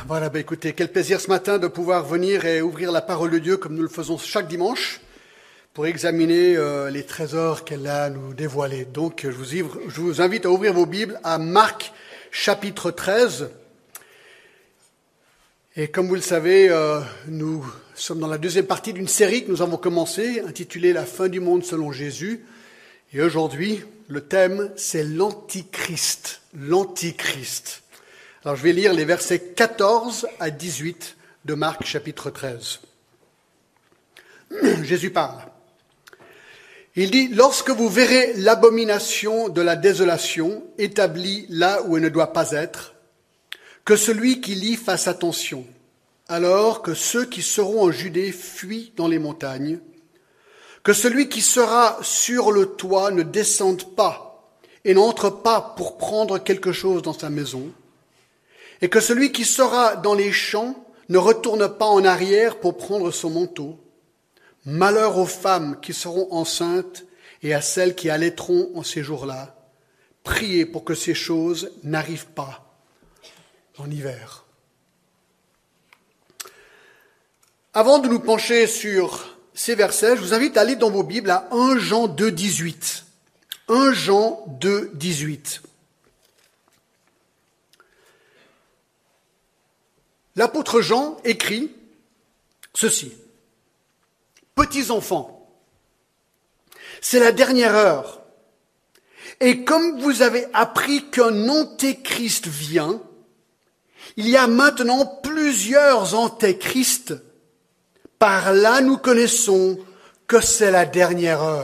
Voilà, écoutez, quel plaisir ce matin de pouvoir venir et ouvrir la parole de Dieu comme nous le faisons chaque dimanche pour examiner les trésors qu'elle a à nous dévoiler. Donc, je vous invite à ouvrir vos Bibles à Marc chapitre 13. Et comme vous le savez, nous sommes dans la deuxième partie d'une série que nous avons commencée, intitulée « La fin du monde selon Jésus ». Et aujourd'hui, le thème, c'est l'Antichrist. L'Antichrist. Alors, je vais lire les versets 14 à 18 de Marc, chapitre 13. Jésus parle. Il dit, « Lorsque vous verrez l'abomination de la désolation établie là où elle ne doit pas être, que celui qui lit fasse attention, alors que ceux qui seront en Judée fuient dans les montagnes, que celui qui sera sur le toit ne descende pas et n'entre pas pour prendre quelque chose dans sa maison, et que celui qui sera dans les champs ne retourne pas en arrière pour prendre son manteau. Malheur aux femmes qui seront enceintes et à celles qui allaiteront en ces jours-là. Priez pour que ces choses n'arrivent pas en hiver. » Avant de nous pencher sur ces versets, je vous invite à aller dans vos Bibles à 1 Jean 2, 18. 1 Jean 2, 18. L'apôtre Jean écrit ceci. « Petits enfants, c'est la dernière heure. Et comme vous avez appris qu'un antéchrist vient, il y a maintenant plusieurs antéchrists. Par là, nous connaissons que c'est la dernière heure. »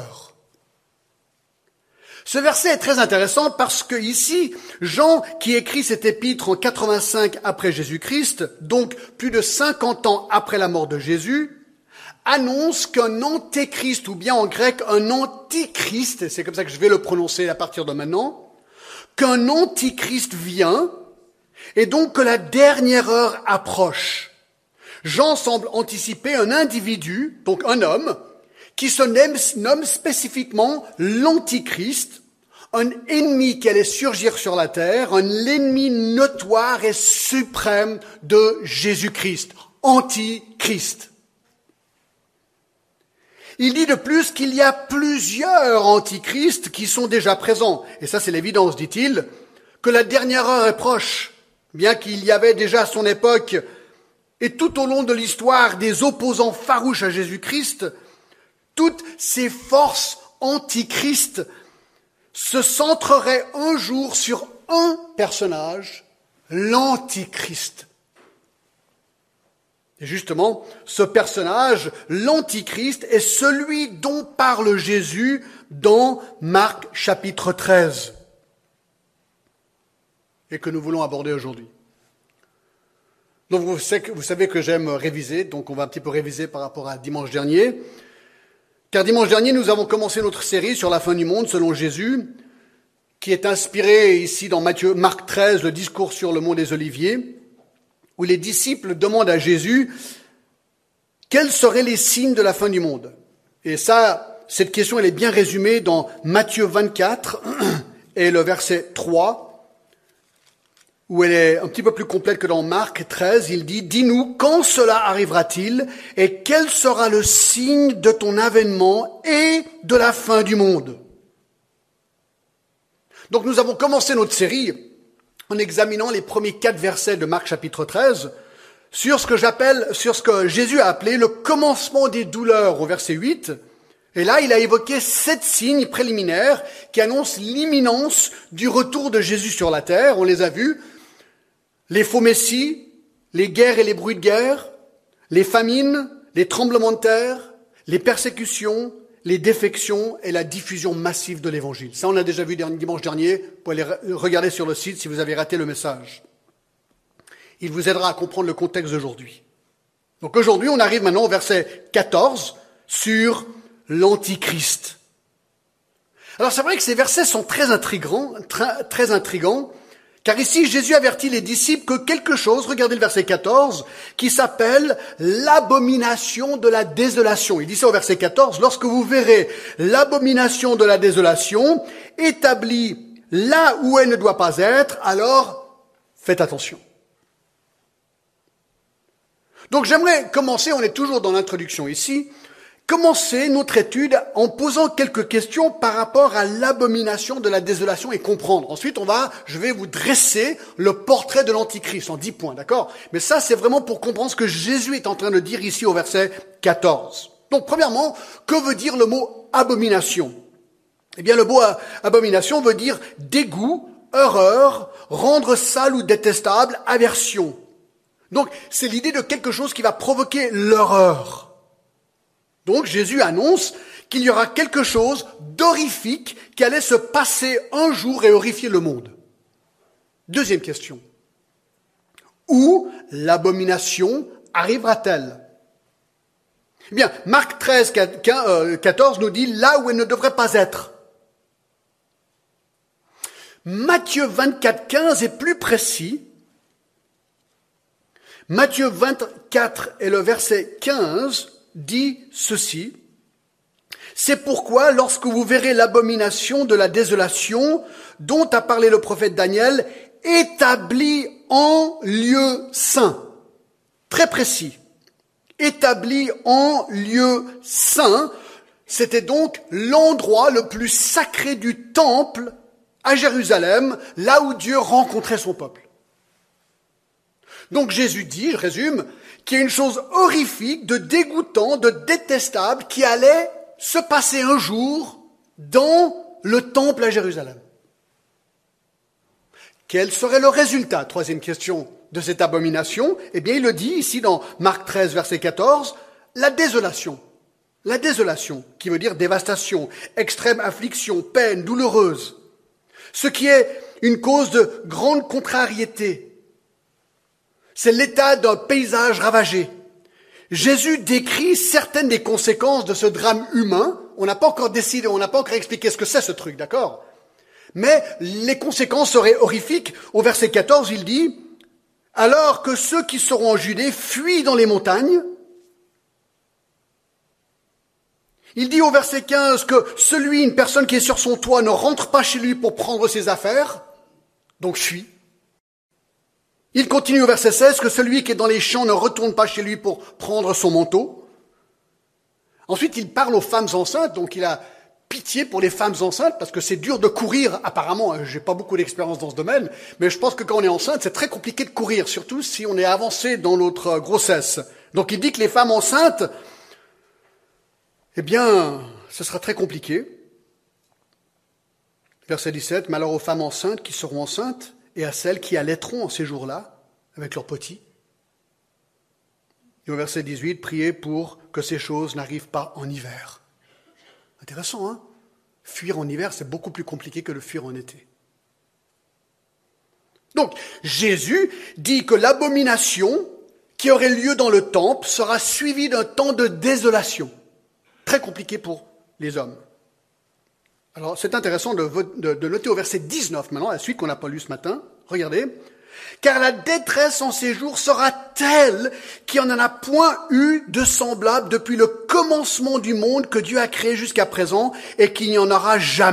Ce verset est très intéressant parce que ici, Jean, qui écrit cet épître en 85 après Jésus-Christ, donc plus de 50 ans après la mort de Jésus, annonce qu'un antéchrist, ou bien en grec un antichrist, et c'est comme ça que je vais le prononcer à partir de maintenant, qu'un antichrist vient, et donc que la dernière heure approche. Jean semble anticiper un individu, donc un homme, qui se nomme spécifiquement l'Antichrist, un ennemi qui allait surgir sur la terre, un ennemi notoire et suprême de Jésus-Christ, Antichrist. Il dit de plus qu'il y a plusieurs antichrists qui sont déjà présents. Et ça, c'est l'évidence, dit-il, que la dernière heure est proche, bien qu'il y avait déjà à son époque et tout au long de l'histoire des opposants farouches à Jésus-Christ. Toutes ces forces antichrist se centreraient un jour sur un personnage, l'Antichrist. Et justement, ce personnage, l'Antichrist, est celui dont parle Jésus dans Marc chapitre 13 et que nous voulons aborder aujourd'hui. Donc vous savez que j'aime réviser, donc on va un petit peu réviser par rapport à dimanche dernier. Car dimanche dernier, nous avons commencé notre série sur la fin du monde selon Jésus, qui est inspirée ici dans Marc 13, le discours sur le mont des Oliviers, où les disciples demandent à Jésus quels seraient les signes de la fin du monde. Et ça, cette question, elle est bien résumée dans Matthieu 24 et le verset 3, où elle est un petit peu plus complète que dans Marc 13, il dit « Dis-nous, quand cela arrivera-t-il et quel sera le signe de ton avènement et de la fin du monde ?» Donc nous avons commencé notre série en examinant les premiers 4 versets de Marc chapitre 13 sur ce que Jésus a appelé le commencement des douleurs au verset 8. Et là, il a évoqué 7 signes préliminaires qui annoncent l'imminence du retour de Jésus sur la terre. On les a vus. Les faux messies, les guerres et les bruits de guerre, les famines, les tremblements de terre, les persécutions, les défections et la diffusion massive de l'Évangile. Ça, on l'a déjà vu dimanche dernier. Vous pouvez aller regarder sur le site si vous avez raté le message. Il vous aidera à comprendre le contexte d'aujourd'hui. Donc aujourd'hui, on arrive maintenant au verset 14 sur l'Antichrist. Alors c'est vrai que ces versets sont très intrigants, car ici, Jésus avertit les disciples que quelque chose, regardez le verset 14, qui s'appelle l'abomination de la désolation. Il dit ça au verset 14, lorsque vous verrez l'abomination de la désolation établie là où elle ne doit pas être, alors faites attention. Donc j'aimerais commencer, on est toujours dans l'introduction ici, commencer notre étude en posant quelques questions par rapport à l'abomination de la désolation et comprendre. Ensuite, je vais vous dresser le portrait de l'Antichrist en 10 points, d'accord? Mais ça, c'est vraiment pour comprendre ce que Jésus est en train de dire ici au verset 14. Donc, premièrement, que veut dire le mot abomination? Eh bien, le mot abomination veut dire dégoût, horreur, rendre sale ou détestable, aversion. Donc, c'est l'idée de quelque chose qui va provoquer l'horreur. Donc Jésus annonce qu'il y aura quelque chose d'horrifique qui allait se passer un jour et horrifier le monde. Deuxième question. Où l'abomination arrivera-t-elle? Eh bien, Marc 13, 14 nous dit là où elle ne devrait pas être. Matthieu 24, 15 est plus précis. Matthieu 24 et le verset 15 dit ceci. C'est pourquoi, lorsque vous verrez l'abomination de la désolation dont a parlé le prophète Daniel, établie en lieu saint. Très précis. Établie en lieu saint. C'était donc l'endroit le plus sacré du temple à Jérusalem, là où Dieu rencontrait son peuple. Donc Jésus dit, je résume, qu'il y a une chose horrifique, de dégoûtant, de détestable qui allait se passer un jour dans le temple à Jérusalem. Quel serait le résultat, troisième question, de cette abomination? Eh bien, il le dit ici dans Marc 13, verset 14, la désolation. La désolation, qui veut dire dévastation, extrême affliction, peine douloureuse. Ce qui est une cause de grande contrariété. C'est l'état d'un paysage ravagé. Jésus décrit certaines des conséquences de ce drame humain. On n'a pas encore décidé, on n'a pas encore expliqué ce que c'est ce truc, d'accord? Mais les conséquences seraient horrifiques. Au verset 14, il dit « Alors que ceux qui seront en Judée fuient dans les montagnes », il dit au verset 15 que une personne qui est sur son toit, ne rentre pas chez lui pour prendre ses affaires, donc fuit. Il continue au verset 16 que celui qui est dans les champs ne retourne pas chez lui pour prendre son manteau. Ensuite, il parle aux femmes enceintes, donc il a pitié pour les femmes enceintes, parce que c'est dur de courir, apparemment, j'ai pas beaucoup d'expérience dans ce domaine, mais je pense que quand on est enceinte, c'est très compliqué de courir, surtout si on est avancé dans notre grossesse. Donc il dit que les femmes enceintes, eh bien, ce sera très compliqué. Verset 17, « Malheur aux femmes enceintes qui seront enceintes, et à celles qui allaiteront en ces jours-là, avec leurs petits. » Et au verset 18, « Priez pour que ces choses n'arrivent pas en hiver. » Intéressant, hein? Fuir en hiver, c'est beaucoup plus compliqué que de fuir en été. Donc, Jésus dit que l'abomination qui aurait lieu dans le temple sera suivie d'un temps de désolation. Très compliqué pour les hommes. Alors, c'est intéressant de noter au verset 19 maintenant, la suite qu'on n'a pas lue ce matin. Regardez. « Car la détresse en ces jours sera telle qu'il n'y en a point eu de semblable depuis le commencement du monde que Dieu a créé jusqu'à présent et qu'il n'y en aura jamais. »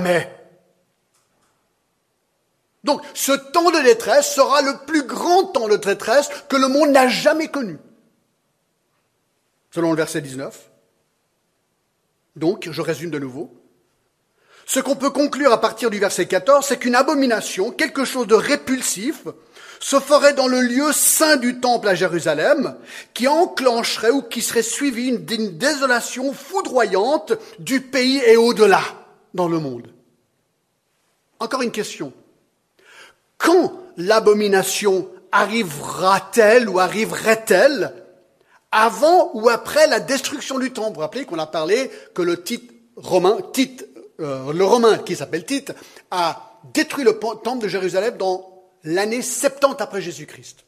Donc, ce temps de détresse sera le plus grand temps de détresse que le monde n'a jamais connu. Selon le verset 19. Donc, je résume de nouveau. Ce qu'on peut conclure à partir du verset 14, c'est qu'une abomination, quelque chose de répulsif, se ferait dans le lieu saint du temple à Jérusalem, qui enclencherait ou qui serait suivi d'une désolation foudroyante du pays et au-delà dans le monde. Encore une question. Quand l'abomination arrivera-t-elle ou arriverait-elle avant ou après la destruction du temple? Vous vous rappelez qu'on a parlé que le Romain qui s'appelle Tite a détruit le temple de Jérusalem dans l'année 70 après Jésus-Christ.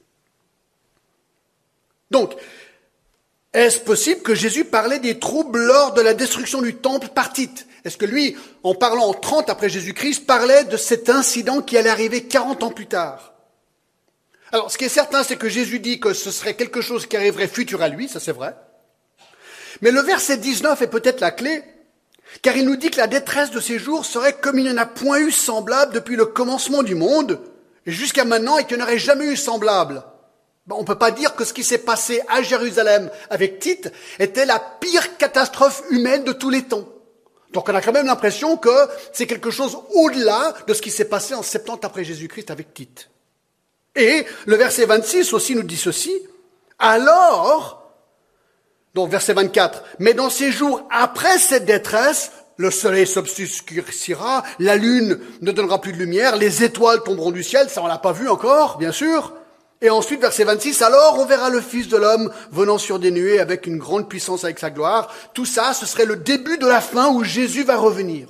Donc, est-ce possible que Jésus parlait des troubles lors de la destruction du temple par Tite? Est-ce que lui, en parlant en 30 après Jésus-Christ, parlait de cet incident qui allait arriver 40 ans plus tard? Alors, ce qui est certain, c'est que Jésus dit que ce serait quelque chose qui arriverait futur à lui, ça c'est vrai. Mais le verset 19 est peut-être la clé, car il nous dit que la détresse de ces jours serait comme il n'y en a point eu semblable depuis le commencement du monde, jusqu'à maintenant, et qu'il n'y en aurait jamais eu semblable On ne peut pas dire que ce qui s'est passé à Jérusalem avec Tite était la pire catastrophe humaine de tous les temps. Donc on a quand même l'impression que c'est quelque chose au-delà de ce qui s'est passé en 70 après Jésus-Christ avec Tite. Et le verset 26 aussi nous dit ceci. Alors, donc verset 24, mais dans ces jours après cette détresse, le soleil s'obscurcira, la lune ne donnera plus de lumière, les étoiles tomberont du ciel, ça on l'a pas vu encore, bien sûr. Et ensuite, verset 26, alors on verra le Fils de l'homme venant sur des nuées avec une grande puissance avec sa gloire. Tout ça, ce serait le début de la fin où Jésus va revenir.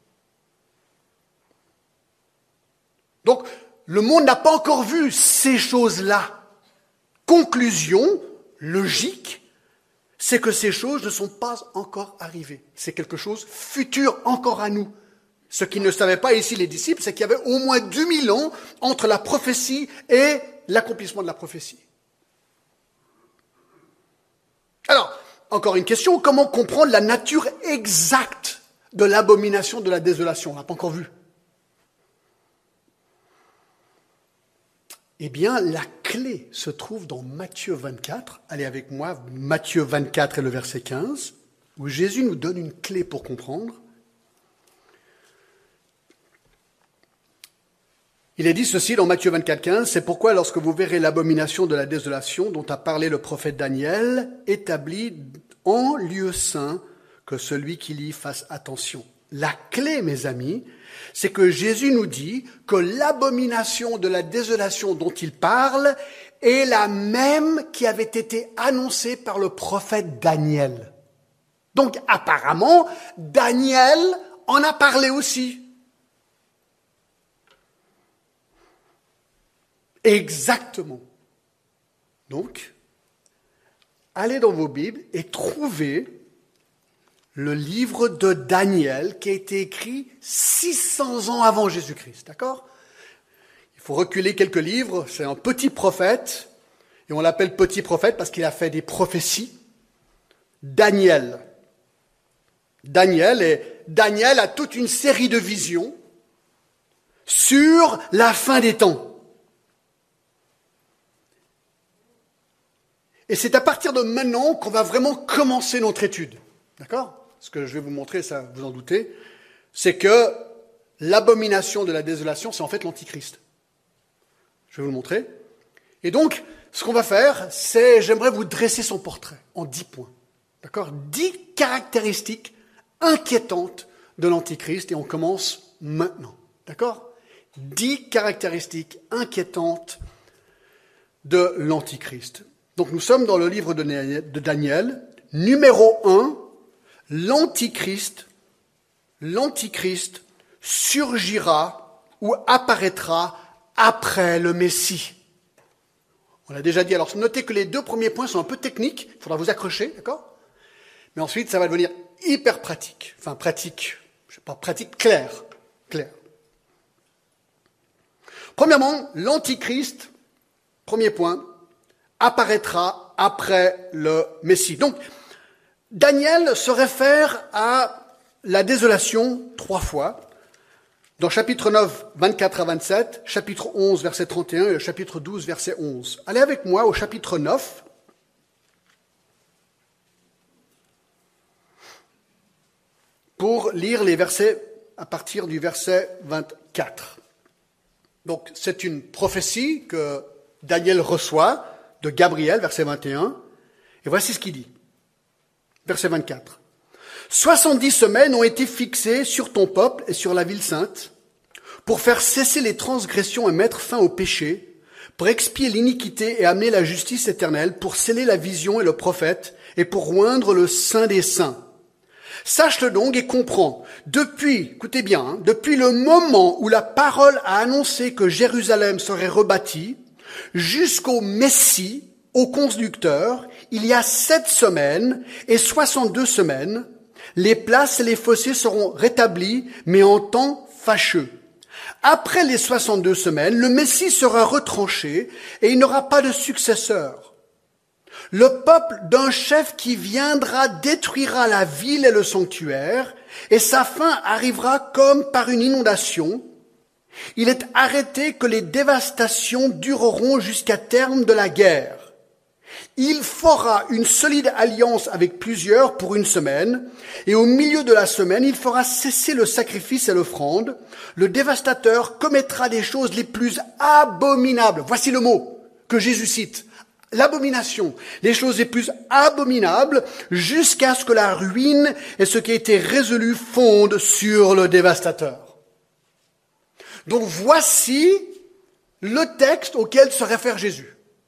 Donc, le monde n'a pas encore vu ces choses-là. Conclusion logique, c'est que ces choses ne sont pas encore arrivées. C'est quelque chose futur encore à nous. Ce qu'ils ne savaient pas ici, les disciples, c'est qu'il y avait au moins 2000 ans entre la prophétie et l'accomplissement de la prophétie. Alors, encore une question, comment comprendre la nature exacte de l'abomination de la désolation? On n'a pas encore vu. Eh bien, la clé se trouve dans Matthieu 24. Allez avec moi, Matthieu 24 et le verset 15, où Jésus nous donne une clé pour comprendre. Il est dit ceci dans Matthieu 24, 15, « C'est pourquoi lorsque vous verrez l'abomination de la désolation dont a parlé le prophète Daniel, établie en lieu saint, que celui qui lit fasse attention. » La clé, mes amis, c'est que Jésus nous dit que l'abomination de la désolation dont il parle est la même qui avait été annoncée par le prophète Daniel. Donc apparemment, Daniel en a parlé aussi. Exactement. Donc, allez dans vos Bibles et trouvez le livre de Daniel qui a été écrit 600 ans avant Jésus-Christ, d'accord? Il faut reculer quelques livres, c'est un petit prophète, et on l'appelle petit prophète parce qu'il a fait des prophéties. Daniel. Daniel a toute une série de visions sur la fin des temps. Et c'est à partir de maintenant qu'on va vraiment commencer notre étude. D'accord? Ce que je vais vous montrer, ça vous en doutez, c'est que l'abomination de la désolation, c'est en fait l'Antichrist. Je vais vous le montrer. Et donc, ce qu'on va faire, c'est, j'aimerais vous dresser son portrait en 10 points. D'accord? 10 caractéristiques inquiétantes de l'Antichrist, et on commence maintenant. D'accord? 10 caractéristiques inquiétantes de l'Antichrist. Donc nous sommes dans le livre de Daniel, numéro 1, l'Antichrist surgira ou apparaîtra après le Messie. On l'a déjà dit, alors notez que les 2 premiers points sont un peu techniques, il faudra vous accrocher, d'accord? Mais ensuite ça va devenir hyper pratique, enfin pratique, je sais pas, pratique clair. Premièrement, l'Antichrist, premier point, apparaîtra après le Messie. Donc, Daniel se réfère à la désolation 3 fois, dans chapitre 9, 24 à 27, chapitre 11, verset 31 et le chapitre 12, verset 11. Allez avec moi au chapitre 9. Pour lire les versets à partir du verset 24. Donc, c'est une prophétie que Daniel reçoit de Gabriel, verset 21, et voici ce qu'il dit. Verset 24. 70 semaines ont été fixées sur ton peuple et sur la ville sainte, pour faire cesser les transgressions et mettre fin au péché, pour expier l'iniquité et amener la justice éternelle, pour sceller la vision et le prophète, et pour oindre le Saint des saints. Sache-le donc et comprends, écoutez bien, depuis le moment où la parole a annoncé que Jérusalem serait rebâtie, jusqu'au Messie, au conducteur, il y a 7 semaines et 62 semaines, les places et les fossés seront rétablis, mais en temps fâcheux. Après les 62 semaines, le Messie sera retranché et il n'aura pas de successeur. Le peuple d'un chef qui viendra détruira la ville et le sanctuaire, et sa fin arrivera comme par une inondation, Il est arrêté que les dévastations dureront jusqu'à terme de la guerre. Il fera une solide alliance avec plusieurs pour une semaine, et au milieu de la semaine, il fera cesser le sacrifice et l'offrande. Le dévastateur commettra des choses les plus abominables. Voici le mot que Jésus cite. L'abomination, les choses les plus abominables, jusqu'à ce que la ruine et ce qui a été résolu fondent sur le dévastateur. Donc voici le texte auquel se réfère Jésus.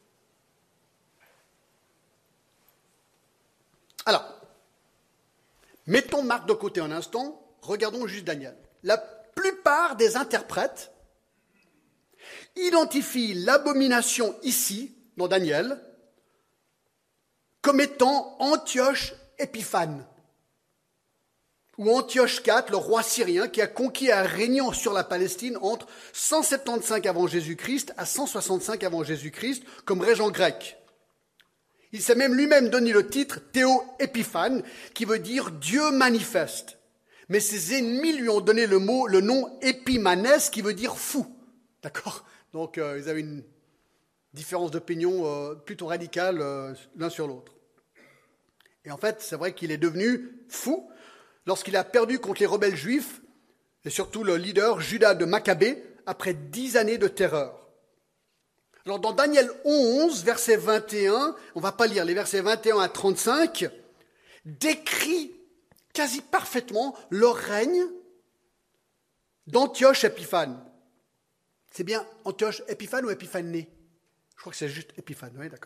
Alors, mettons Marc de côté un instant, regardons juste Daniel. La plupart des interprètes identifient l'abomination ici, dans Daniel, comme étant Antioche Épiphane, ou Antioche IV, le roi syrien, qui a conquis et a régné sur la Palestine entre 175 avant Jésus-Christ à 165 avant Jésus-Christ, comme régent grec. Il s'est même lui-même donné le titre Théo Épiphane, qui veut dire Dieu manifeste. Mais ses ennemis lui ont donné le nom Épimanès, qui veut dire fou. D'accord ? Donc ils avaient une différence d'opinion plutôt radicale l'un sur l'autre. Et en fait, c'est vrai qu'il est devenu fou lorsqu'il a perdu contre les rebelles juifs, et surtout le leader Judas de Maccabée, après 10 années de terreur. Alors dans Daniel 11, verset 21, on ne va pas lire les versets 21 à 35, décrit quasi parfaitement le règne d'Antioche Épiphane. C'est bien Antioche Épiphane ou Épiphané ? Je crois que c'est juste Épiphane, oui, d'accord ?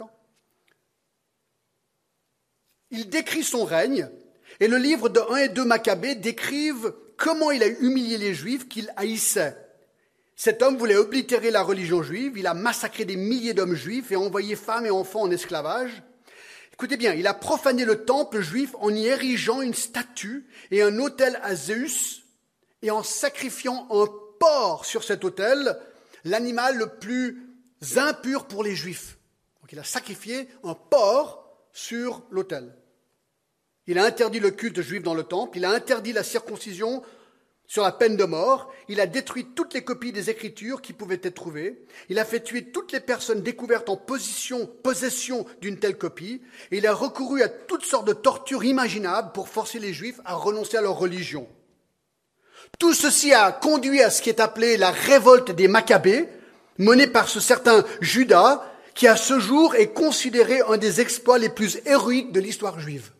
Il décrit son règne, et le livre de 1 et 2 Maccabées décrivent comment il a humilié les Juifs qu'il haïssait. Cet homme voulait oblitérer la religion juive, il a massacré des milliers d'hommes juifs et envoyé femmes et enfants en esclavage. Écoutez bien, il a profané le temple juif en y érigeant une statue et un autel à Zéus et en sacrifiant un porc sur cet autel, l'animal le plus impur pour les Juifs. Donc il a sacrifié un porc sur l'autel. Il a interdit le culte juif dans le temple, il a interdit la circoncision sur la peine de mort, il a détruit toutes les copies des Écritures qui pouvaient être trouvées, il a fait tuer toutes les personnes découvertes en possession d'une telle copie, et il a recouru à toutes sortes de tortures imaginables pour forcer les Juifs à renoncer à leur religion. Tout ceci a conduit à ce qui est appelé la révolte des Maccabées, menée par ce certain Judas, qui à ce jour est considéré un des exploits les plus héroïques de l'histoire juive.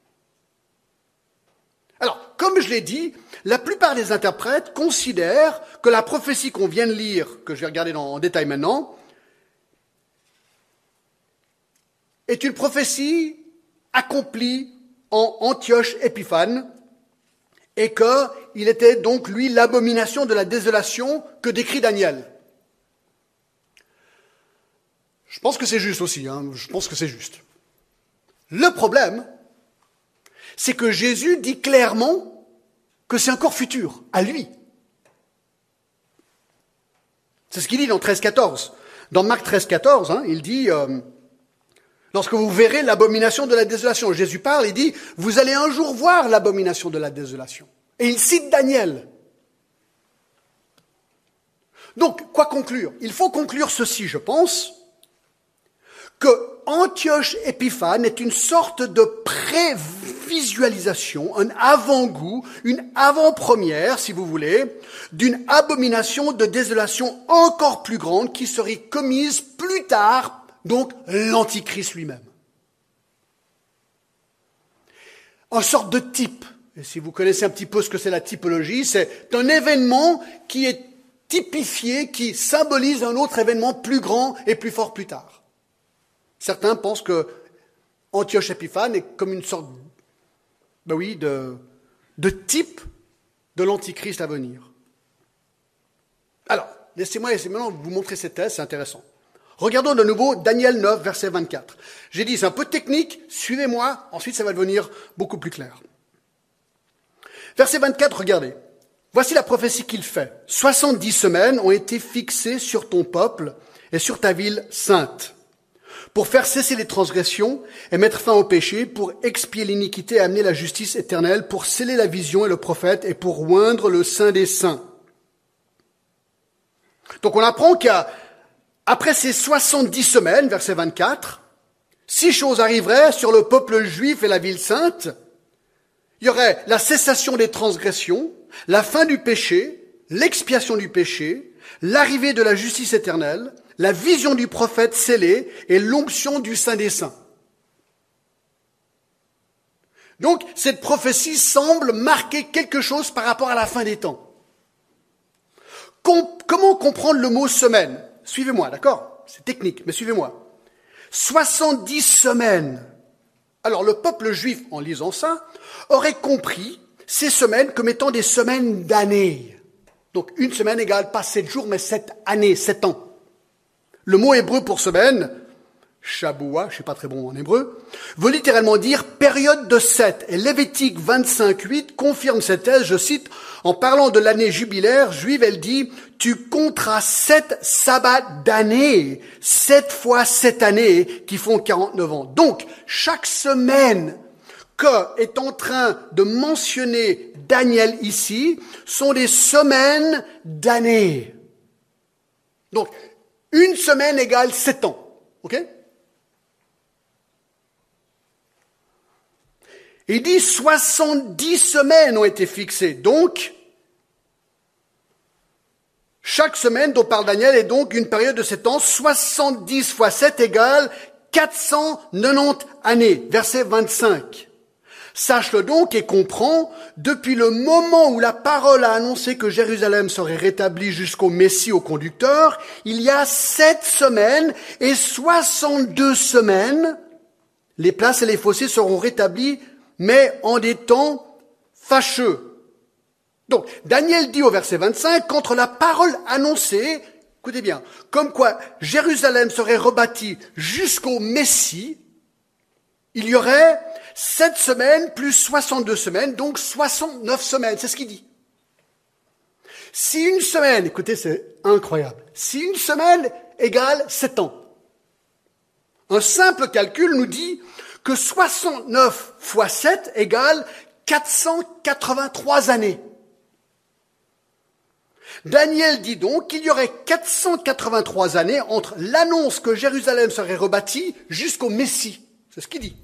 Alors, comme je l'ai dit, la plupart des interprètes considèrent que la prophétie qu'on vient de lire, que je vais regarder en détail maintenant, est une prophétie accomplie en Antioche Épiphane, et qu'il était donc, lui, l'abomination de la désolation que décrit Daniel. Je pense que c'est juste aussi, je pense que c'est juste. Le problème, c'est que Jésus dit clairement que c'est encore futur, à lui. C'est ce qu'il dit dans 13-14. Dans Marc 13-14, il dit, lorsque vous verrez l'abomination de la désolation, Jésus parle, il dit, vous allez un jour voir l'abomination de la désolation. Et il cite Daniel. Donc, quoi conclure ? Il faut conclure ceci, je pense, que Antioche Épiphane est une sorte de prévisualisation, un avant-goût, une avant-première, si vous voulez, d'une abomination de désolation encore plus grande qui serait commise plus tard, donc l'Antichrist lui-même. En sorte de type, et si vous connaissez un petit peu ce que c'est la typologie, c'est un événement qui est typifié, qui symbolise un autre événement plus grand et plus fort plus tard. Certains pensent que Antioche Épiphane est comme une sorte de type de l'Antichrist à venir. Alors, laissez-moi maintenant vous montrer ces thèses, c'est intéressant. Regardons de nouveau Daniel 9, verset 24. J'ai dit, c'est un peu technique, suivez-moi, ensuite ça va devenir beaucoup plus clair. Verset 24, regardez. Voici la prophétie qu'il fait. 70 semaines ont été fixées sur ton peuple et sur ta ville sainte, pour faire cesser les transgressions et mettre fin au péché, pour expier l'iniquité et amener la justice éternelle, pour sceller la vision et le prophète et pour oindre le Saint des saints. Donc on apprend qu'après ces 70 semaines, verset 24, 6 choses arriveraient sur le peuple juif et la ville sainte. Il y aurait la cessation des transgressions, la fin du péché, l'expiation du péché, l'arrivée de la justice éternelle, la vision du prophète scellé et l'onction du Saint des Saints. Donc, cette prophétie semble marquer quelque chose par rapport à la fin des temps. Comment comprendre le mot semaine? Suivez-moi, d'accord? C'est technique, mais suivez-moi. 70 semaines. Alors, le peuple juif, en lisant ça, aurait compris ces semaines comme étant des semaines d'années. Donc, une semaine égale pas 7 jours, mais 7 années, 7 ans. Le mot hébreu pour semaine, Shaboua, je suis pas très bon en hébreu, veut littéralement dire période de 7. Et Lévitique 25:8 confirme cette thèse, je cite, en parlant de l'année jubilaire juive, elle dit, tu compteras 7 sabbats d'année, 7 fois 7 années qui font 49 ans. Donc, chaque semaine que est en train de mentionner Daniel ici sont des semaines d'années. Donc, une semaine égale 7 ans. OK? Il dit 70 semaines ont été fixées. Donc, chaque semaine dont parle Daniel est donc une période de 7 ans. 70 fois 7 égale 490 années. Verset 25. Sache-le donc et comprends, depuis le moment où la parole a annoncé que Jérusalem serait rétablie jusqu'au Messie au conducteur, il y a 7 semaines et 62 semaines, les places et les fossés seront rétablis, mais en des temps fâcheux. Donc, Daniel dit au verset 25, qu'entre la parole annoncée, écoutez bien, comme quoi Jérusalem serait rebâtie jusqu'au Messie, il y aurait 7 semaines plus 62 semaines, donc 69 semaines, c'est ce qu'il dit. Si une semaine, écoutez, c'est incroyable, si une semaine égale 7 ans, un simple calcul nous dit que 69 fois 7 égale 483 années. Daniel dit donc qu'il y aurait 483 années entre l'annonce que Jérusalem serait rebâtie jusqu'au Messie. C'est ce qu'il dit.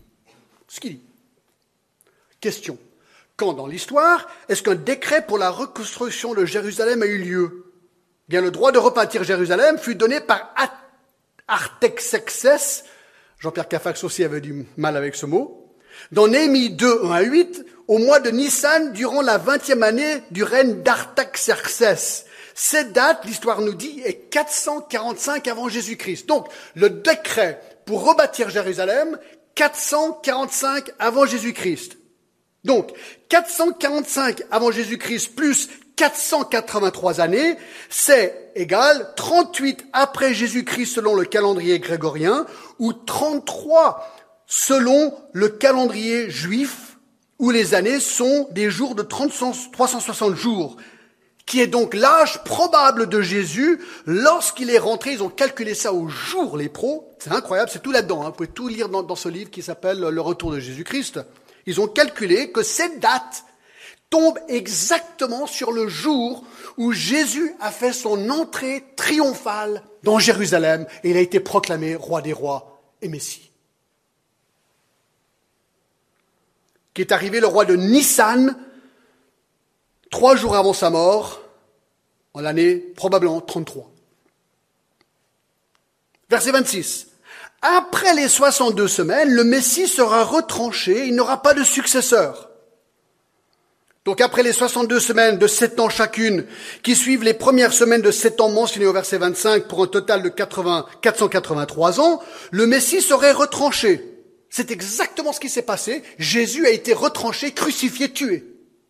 Question. Quand dans l'histoire est-ce qu'un décret pour la reconstruction de Jérusalem a eu lieu? Bien, le droit de rebâtir Jérusalem fut donné par Artaxerxès. Jean-Pierre Cafax aussi avait du mal avec ce mot. Dans Néhémie 2, 1 à 8, au mois de Nissan, durant la 20e année du règne d'Artaxerxès. Cette date, l'histoire nous dit, est 445 avant Jésus-Christ. Donc, le décret pour rebâtir Jérusalem, 445 avant Jésus-Christ. Donc, 445 avant Jésus-Christ plus 483 années, c'est égal 38 après Jésus-Christ selon le calendrier grégorien, ou 33 selon le calendrier juif, où les années sont des jours de 360 jours, qui est donc l'âge probable de Jésus lorsqu'il est rentré. Ils ont calculé ça au jour, les pros. C'est incroyable, c'est tout là-dedans. Vous pouvez tout lire dans ce livre qui s'appelle Le Retour de Jésus-Christ. Ils ont calculé que cette date tombe exactement sur le jour où Jésus a fait son entrée triomphale dans Jérusalem et il a été proclamé roi des rois et Messie. Qui est arrivé le roi de Nissan 3 jours avant sa mort, en l'année probablement 33. Verset 26. Après les 62 semaines, le Messie sera retranché, il n'aura pas de successeur. Donc après les 62 semaines de 7 ans chacune, qui suivent les premières semaines de 7 ans mentionnées au verset 25 pour un total de 483 ans, le Messie serait retranché. C'est exactement ce qui s'est passé. Jésus a été retranché, crucifié, tué.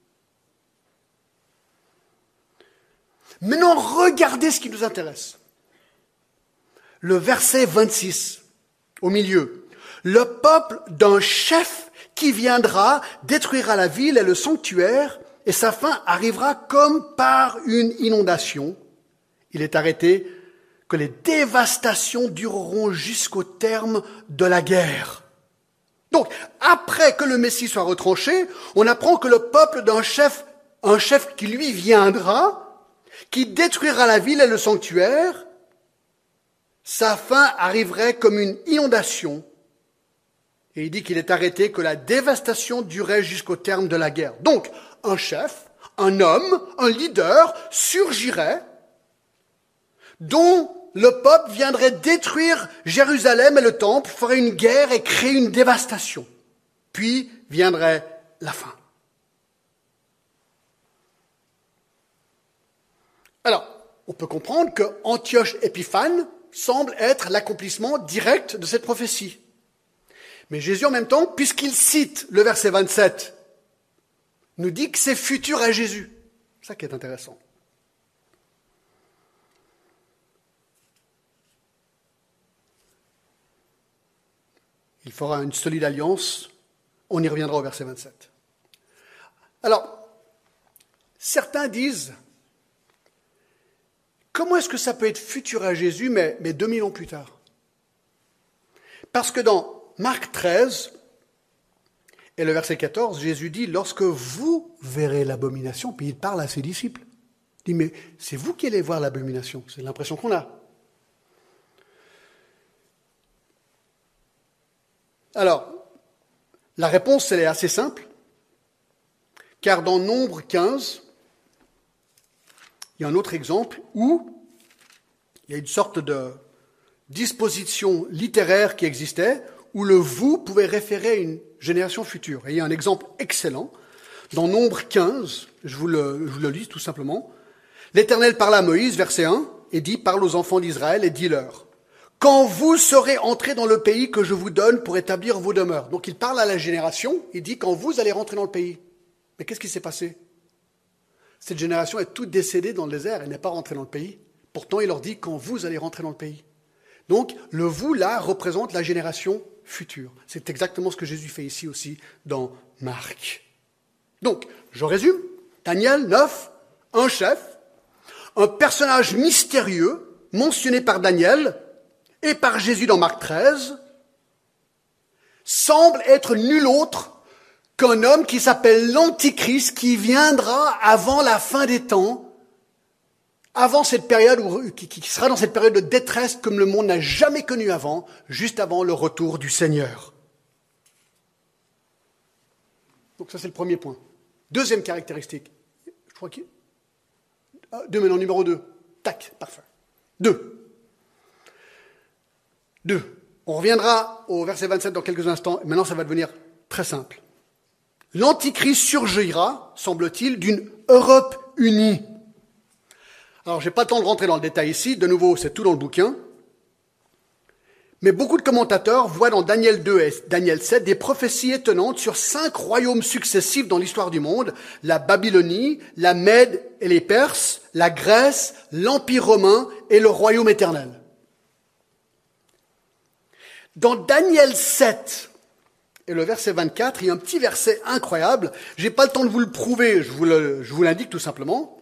Maintenant, regardez ce qui nous intéresse. Le verset 26, au milieu. Le peuple d'un chef qui viendra détruira la ville et le sanctuaire, et sa fin arrivera comme par une inondation. Il est arrêté que les dévastations dureront jusqu'au terme de la guerre. Donc, après que le Messie soit retranché, on apprend que le peuple d'un chef, un chef qui lui viendra, qui détruira la ville et le sanctuaire. Sa fin arriverait comme une inondation. Et il dit qu'il est arrêté que la dévastation durait jusqu'au terme de la guerre. Donc, un chef, un homme, un leader surgirait dont le peuple viendrait détruire Jérusalem et le temple, ferait une guerre et créer une dévastation. Puis viendrait la fin. Alors, on peut comprendre que Antioche Épiphane semble être l'accomplissement direct de cette prophétie. Mais Jésus, en même temps, puisqu'il cite le verset 27, nous dit que c'est futur à Jésus. C'est ça qui est intéressant. Il fera une solide alliance. On y reviendra au verset 27. Alors, certains disent, comment est-ce que ça peut être futur à Jésus, mais 2000 ans plus tard? Parce que dans Marc 13 et le verset 14, Jésus dit, lorsque vous verrez l'abomination, puis il parle à ses disciples. Il dit, mais c'est vous qui allez voir l'abomination. C'est l'impression qu'on a. Alors, la réponse, elle est assez simple, car dans Nombre 15, il y a un autre exemple où il y a une sorte de disposition littéraire qui existait, où le « vous » pouvait référer à une génération future. Et il y a un exemple excellent. Dans Nombre 15, je vous le lis tout simplement. L'Éternel parla à Moïse, verset 1, et dit, parle aux enfants d'Israël et dis-leur, quand vous serez entrés dans le pays que je vous donne pour établir vos demeures. Donc il parle à la génération, il dit, quand vous allez rentrer dans le pays. Mais qu'est-ce qui s'est passé? Cette génération est toute décédée dans le désert, elle n'est pas rentrée dans le pays. Pourtant, il leur dit, quand vous allez rentrer dans le pays. Donc, le « vous » là représente la génération future. C'est exactement ce que Jésus fait ici aussi dans Marc. Donc, je résume. Daniel 9, un chef, un personnage mystérieux mentionné par Daniel et par Jésus dans Marc 13, semble être nul autre qu'un homme qui s'appelle l'Antichrist, qui viendra avant la fin des temps, avant cette période, qui sera dans cette période de détresse comme le monde n'a jamais connu avant, juste avant le retour du Seigneur. Donc ça c'est le premier point. Deuxième caractéristique. Je crois qu'il... maintenant, numéro 2. Tac, parfait. 2. On reviendra au verset 27 dans quelques instants. Maintenant, ça va devenir très simple. L'Antichrist surgira, semble-t-il, d'une Europe unie. Alors, je n'ai pas le temps de rentrer dans le détail ici. De nouveau, c'est tout dans le bouquin. Mais beaucoup de commentateurs voient dans Daniel 2 et Daniel 7 des prophéties étonnantes sur 5 royaumes successifs dans l'histoire du monde. La Babylonie, la Mède et les Perses, la Grèce, l'Empire romain et le royaume éternel. Dans Daniel 7 et le verset 24, il y a un petit verset incroyable. Je n'ai pas le temps de vous le prouver, je vous l'indique tout simplement.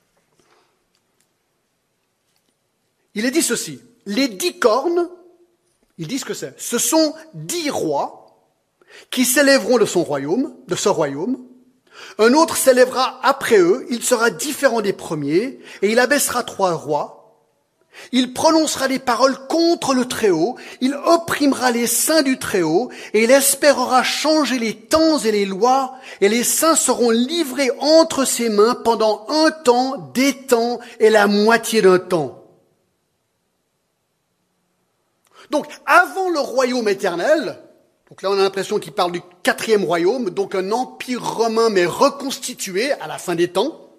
Il est dit ceci, les 10 cornes, ils disent ce que c'est. Ce sont 10 rois qui s'élèveront de ce royaume. Un autre s'élèvera après eux, il sera différent des premiers, et il abaissera 3 rois. Il prononcera des paroles contre le Très-Haut, il opprimera les saints du Très-Haut, et il espérera changer les temps et les lois, et les saints seront livrés entre ses mains pendant un temps, des temps et la moitié d'un temps. Donc, avant le royaume éternel, donc là on a l'impression qu'il parle du 4e royaume, donc un empire romain mais reconstitué à la fin des temps,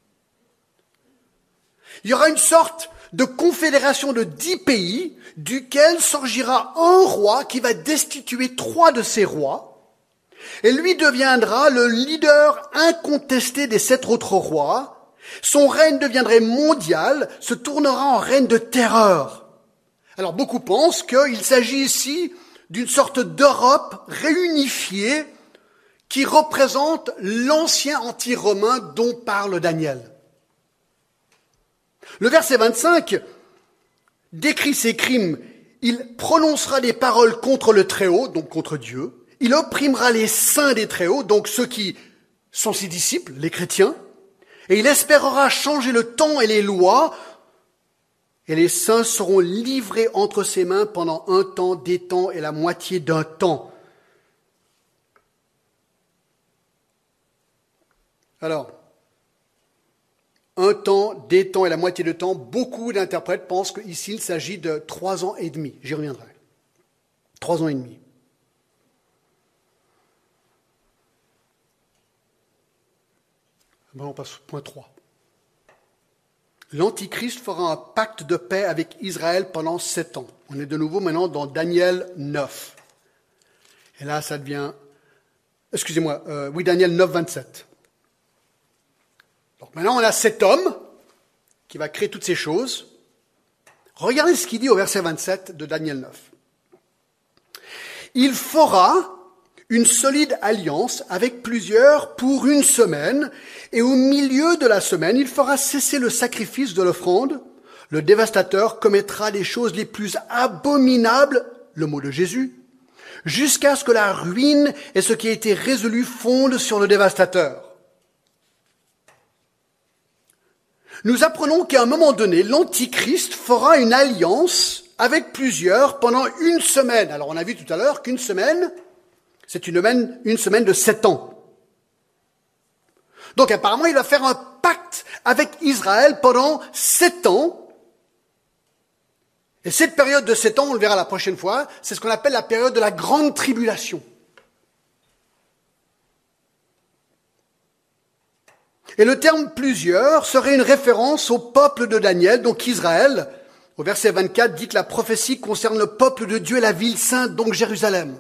il y aura une sorte de confédération de 10 pays, duquel surgira un roi qui va destituer 3 de ces rois, et lui deviendra le leader incontesté des 7 autres rois. Son règne deviendrait mondial, se tournera en règne de terreur. Alors beaucoup pensent qu'il s'agit ici d'une sorte d'Europe réunifiée qui représente l'ancien empire romain dont parle Daniel. Le verset 25 décrit ses crimes. Il prononcera des paroles contre le Très-Haut, donc contre Dieu. Il opprimera les saints des Très-Hauts, donc ceux qui sont ses disciples, les chrétiens. Et il espérera changer le temps et les lois, et les saints seront livrés entre ses mains pendant un temps, des temps et la moitié d'un temps. Alors, un temps, des temps et la moitié de temps, beaucoup d'interprètes pensent qu'ici il s'agit de 3 ans et demi. J'y reviendrai. 3 ans et demi. Bon, on passe au point 3. L'Antichrist fera un pacte de paix avec Israël pendant 7 ans. On est de nouveau maintenant dans Daniel 9. Et là, ça devient... Daniel 9, 27. Donc maintenant, on a cet homme qui va créer toutes ces choses. Regardez ce qu'il dit au verset 27 de Daniel 9. Il fera une solide alliance avec plusieurs pour 1 semaine, et au milieu de la semaine, il fera cesser le sacrifice de l'offrande. Le dévastateur commettra les choses les plus abominables, le mot de Jésus, jusqu'à ce que la ruine et ce qui a été résolu fondent sur le dévastateur. Nous apprenons qu'à un moment donné, l'Antichrist fera une alliance avec plusieurs pendant 1 semaine. Alors on a vu tout à l'heure qu'une semaine, c'est une semaine de 7 ans. Donc apparemment, il va faire un pacte avec Israël pendant 7 ans. Et cette période de 7 ans, on le verra la prochaine fois, c'est ce qu'on appelle la période de la grande tribulation. Et le terme plusieurs serait une référence au peuple de Daniel, donc Israël. Au verset 24, dit que la prophétie concerne le peuple de Dieu et la ville sainte, donc Jérusalem.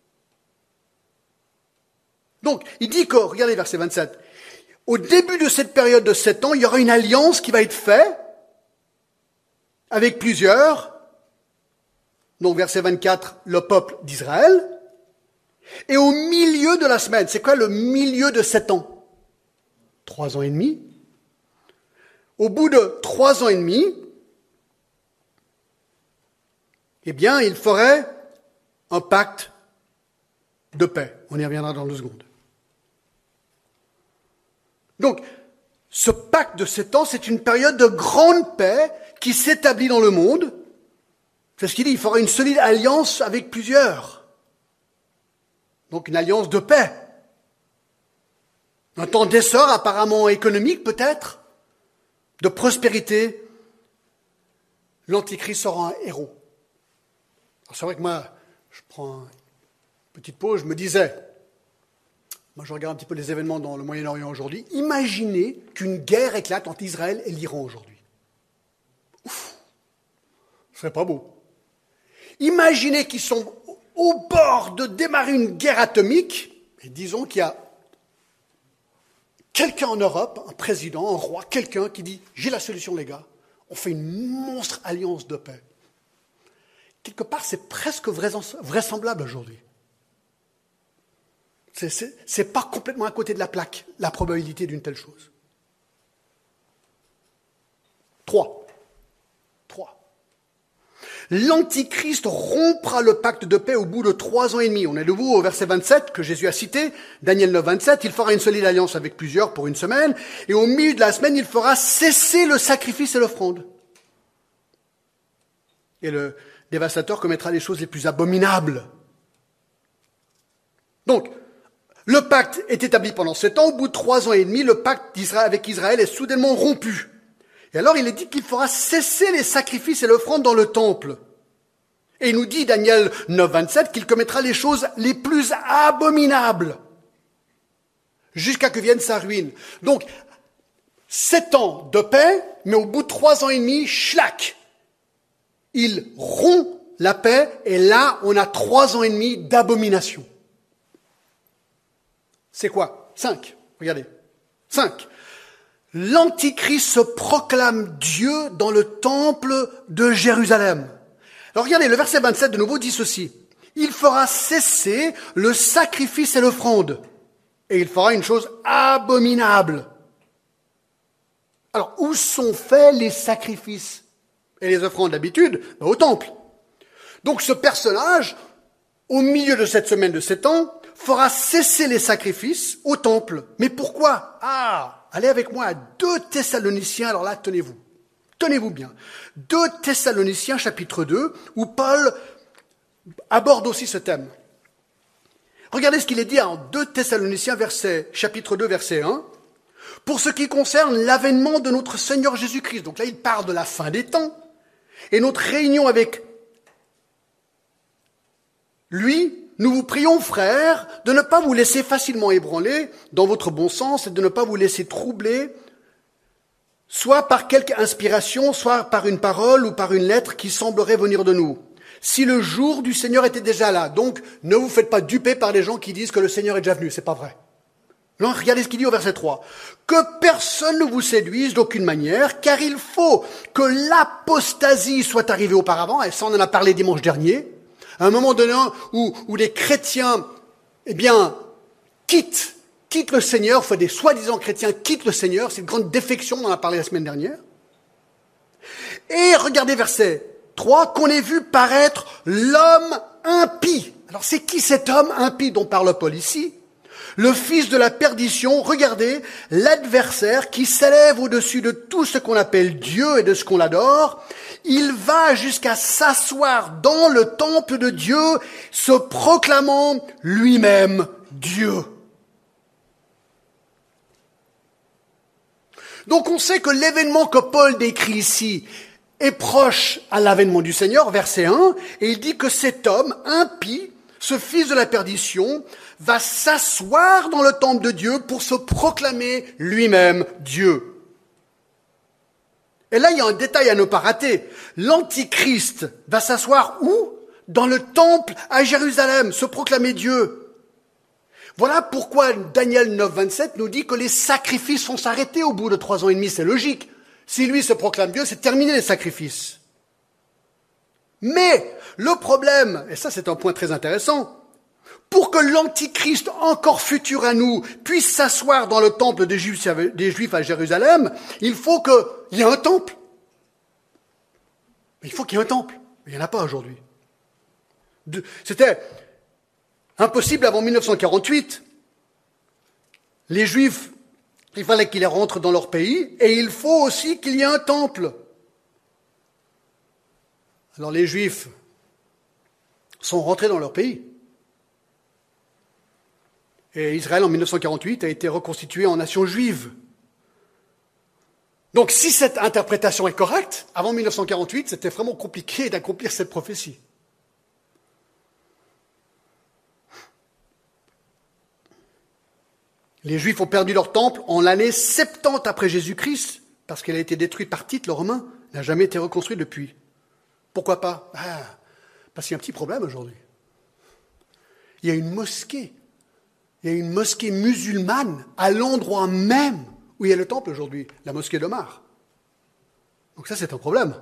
Donc, il dit que, regardez verset 27, au début de cette période de 7 ans, il y aura une alliance qui va être faite avec plusieurs. Donc, verset 24, le peuple d'Israël. Et au milieu de la semaine, c'est quoi le milieu de 7 ans? 3 ans et demi. Au bout de 3 ans et demi, eh bien, il ferait un pacte de paix. On y reviendra dans 2 secondes. Donc, ce pacte de 7 ans, c'est une période de grande paix qui s'établit dans le monde. C'est ce qu'il dit, il fera une solide alliance avec plusieurs. Donc, une alliance de paix. Un temps d'essor apparemment économique peut-être, de prospérité. L'Antichrist sera un héros. Alors c'est vrai que moi, je prends une petite pause, je me disais, moi je regarde un petit peu les événements dans le Moyen-Orient aujourd'hui, imaginez qu'une guerre éclate entre Israël et l'Iran aujourd'hui. Ouf, ce serait pas beau. Imaginez qu'ils sont au bord de démarrer une guerre atomique, et disons qu'il y a quelqu'un en Europe, un président, un roi, quelqu'un qui dit « J'ai la solution, les gars. On fait une monstre alliance de paix. » Quelque part, c'est presque vraisemblable aujourd'hui. C'est pas complètement à côté de la plaque, la probabilité d'une telle chose. 3. L'Antichrist rompra le pacte de paix au bout de 3 ans et demi. On est de nouveau au verset 27 que Jésus a cité, Daniel 9, 27. Il fera une solide alliance avec plusieurs pour 1 semaine. Et au milieu de la semaine, il fera cesser le sacrifice et l'offrande. Et le dévastateur commettra les choses les plus abominables. Donc, le pacte est établi pendant 7 ans. Au bout de 3 ans et demi, le pacte avec Israël est soudainement rompu. Et alors, il est dit qu'il fera cesser les sacrifices et l'offrande dans le temple. Et il nous dit, Daniel 9, 27, qu'il commettra les choses les plus abominables jusqu'à que vienne sa ruine. Donc, 7 ans de paix, mais au bout de 3 ans et demi, schlac, il rompt la paix, et là, on a 3 ans et demi d'abomination. C'est quoi? 5. Regardez. 5. L'Antichrist se proclame Dieu dans le temple de Jérusalem. Alors regardez, le verset 27 de nouveau dit ceci. Il fera cesser le sacrifice et l'offrande. Et il fera une chose abominable. Alors, où sont faits les sacrifices et les offrandes d'habitude? Au temple. Donc ce personnage, au milieu de cette semaine de 7 ans, fera cesser les sacrifices au temple. Mais pourquoi? Allez avec moi à 2 Thessaloniciens, alors là, tenez-vous bien. 2 Thessaloniciens, chapitre 2, où Paul aborde aussi ce thème. Regardez ce qu'il est dit en 2 Thessaloniciens, chapitre 2, verset 1. Pour ce qui concerne l'avènement de notre Seigneur Jésus-Christ. Donc là, il parle de la fin des temps. Et notre réunion avec lui, nous vous prions, frères, de ne pas vous laisser facilement ébranler dans votre bon sens et de ne pas vous laisser troubler, soit par quelque inspiration, soit par une parole ou par une lettre qui semblerait venir de nous. Si le jour du Seigneur était déjà là, donc ne vous faites pas duper par les gens qui disent que le Seigneur est déjà venu, c'est pas vrai. Non, regardez ce qu'il dit au verset 3. Que personne ne vous séduise d'aucune manière, car il faut que l'apostasie soit arrivée auparavant, et ça on en a parlé dimanche dernier, à un moment donné où les chrétiens, quittent le Seigneur, enfin des soi-disant chrétiens quittent le Seigneur, c'est une grande défection, on en a parlé la semaine dernière. Et regardez verset 3, qu'on ait vu paraître l'homme impie. Alors c'est qui cet homme impie dont parle Paul ici? Le fils de la perdition, regardez, l'adversaire qui s'élève au-dessus de tout ce qu'on appelle Dieu et de ce qu'on adore, il va jusqu'à s'asseoir dans le temple de Dieu, se proclamant lui-même Dieu. Donc on sait que l'événement que Paul décrit ici est proche à l'avènement du Seigneur, verset 1, et il dit que cet homme impie, ce fils de la perdition, va s'asseoir dans le temple de Dieu pour se proclamer lui-même Dieu. Et là, il y a un détail à ne pas rater. L'Antichrist va s'asseoir où? Dans le temple à Jérusalem, se proclamer Dieu. Voilà pourquoi Daniel 9, 27 nous dit que les sacrifices vont s'arrêter au bout de 3 ans et demi. C'est logique. Si lui se proclame Dieu, c'est terminé les sacrifices. Mais le problème, et ça c'est un point très intéressant, pour que l'Antichrist, encore futur à nous, puisse s'asseoir dans le temple des Juifs à Jérusalem, il faut qu'il y ait un temple. Il faut qu'il y ait un temple. Mais il n'y en a pas aujourd'hui. C'était impossible avant 1948. Les Juifs, il fallait qu'ils rentrent dans leur pays, et il faut aussi qu'il y ait un temple. Alors les Juifs sont rentrés dans leur pays. Et Israël, en 1948, a été reconstitué en nation juive. Donc, si cette interprétation est correcte, avant 1948, c'était vraiment compliqué d'accomplir cette prophétie. Les Juifs ont perdu leur temple en l'année 70 après Jésus-Christ, parce qu'elle a été détruite par Tite, le Romain. Elle n'a jamais été reconstruite depuis. Pourquoi pas? Parce qu'il y a un petit problème aujourd'hui. Il y a une mosquée. Il y a une mosquée musulmane à l'endroit même où il y a le temple aujourd'hui, la mosquée d'Omar. Donc ça, c'est un problème.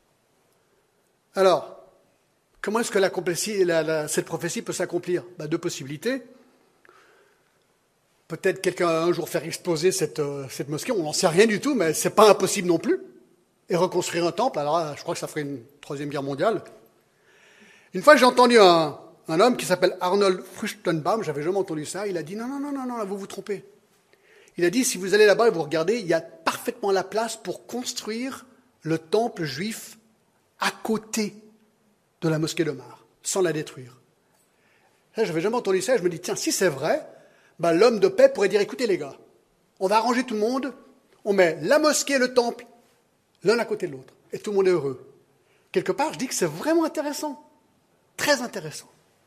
Alors, comment est-ce que cette prophétie peut s'accomplir? 2 possibilités. Peut-être quelqu'un va un jour faire exploser cette mosquée, on n'en sait rien du tout, mais c'est pas impossible non plus. Et reconstruire un temple, alors là, je crois que ça ferait une 3e guerre mondiale. Une fois, j'ai entendu un homme qui s'appelle Arnold Fruchtenbaum, j'avais jamais entendu ça, il a dit non, là, vous vous trompez. Il a dit, si vous allez là-bas et vous regardez, il y a parfaitement la place pour construire le temple juif à côté de la mosquée d'Omar, sans la détruire. Là, j'avais jamais entendu ça, et je me dis, tiens, si c'est vrai, l'homme de paix pourrait dire, écoutez les gars, on va arranger tout le monde, on met la mosquée et le temple l'un à côté de l'autre, et tout le monde est heureux. Quelque part, je dis que c'est vraiment intéressant, très intéressant.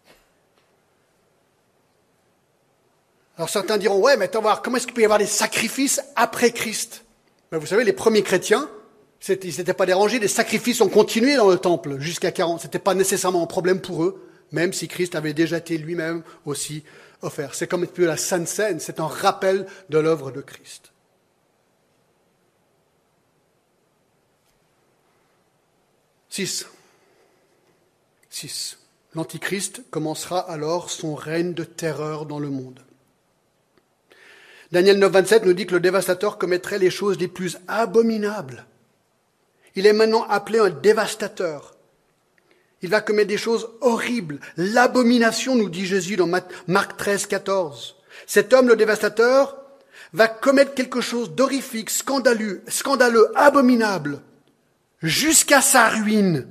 Alors certains diront, ouais, mais attends voir, comment est-ce qu'il peut y avoir des sacrifices après Christ? Vous savez, les premiers chrétiens, ils n'étaient pas dérangés, les sacrifices ont continué dans le temple jusqu'à 40. Ce n'était pas nécessairement un problème pour eux, même si Christ avait déjà été lui-même aussi offert. C'est comme un peu la Sainte Seine, c'est un rappel de l'œuvre de Christ. 6. L'Antichrist commencera alors son règne de terreur dans le monde. Daniel 9, 27 nous dit que le dévastateur commettrait les choses les plus abominables. Il est maintenant appelé un dévastateur. Il va commettre des choses horribles. L'abomination, nous dit Jésus dans Marc 13, 14. Cet homme, le dévastateur, va commettre quelque chose d'horrifique, scandaleux, abominable, jusqu'à sa ruine.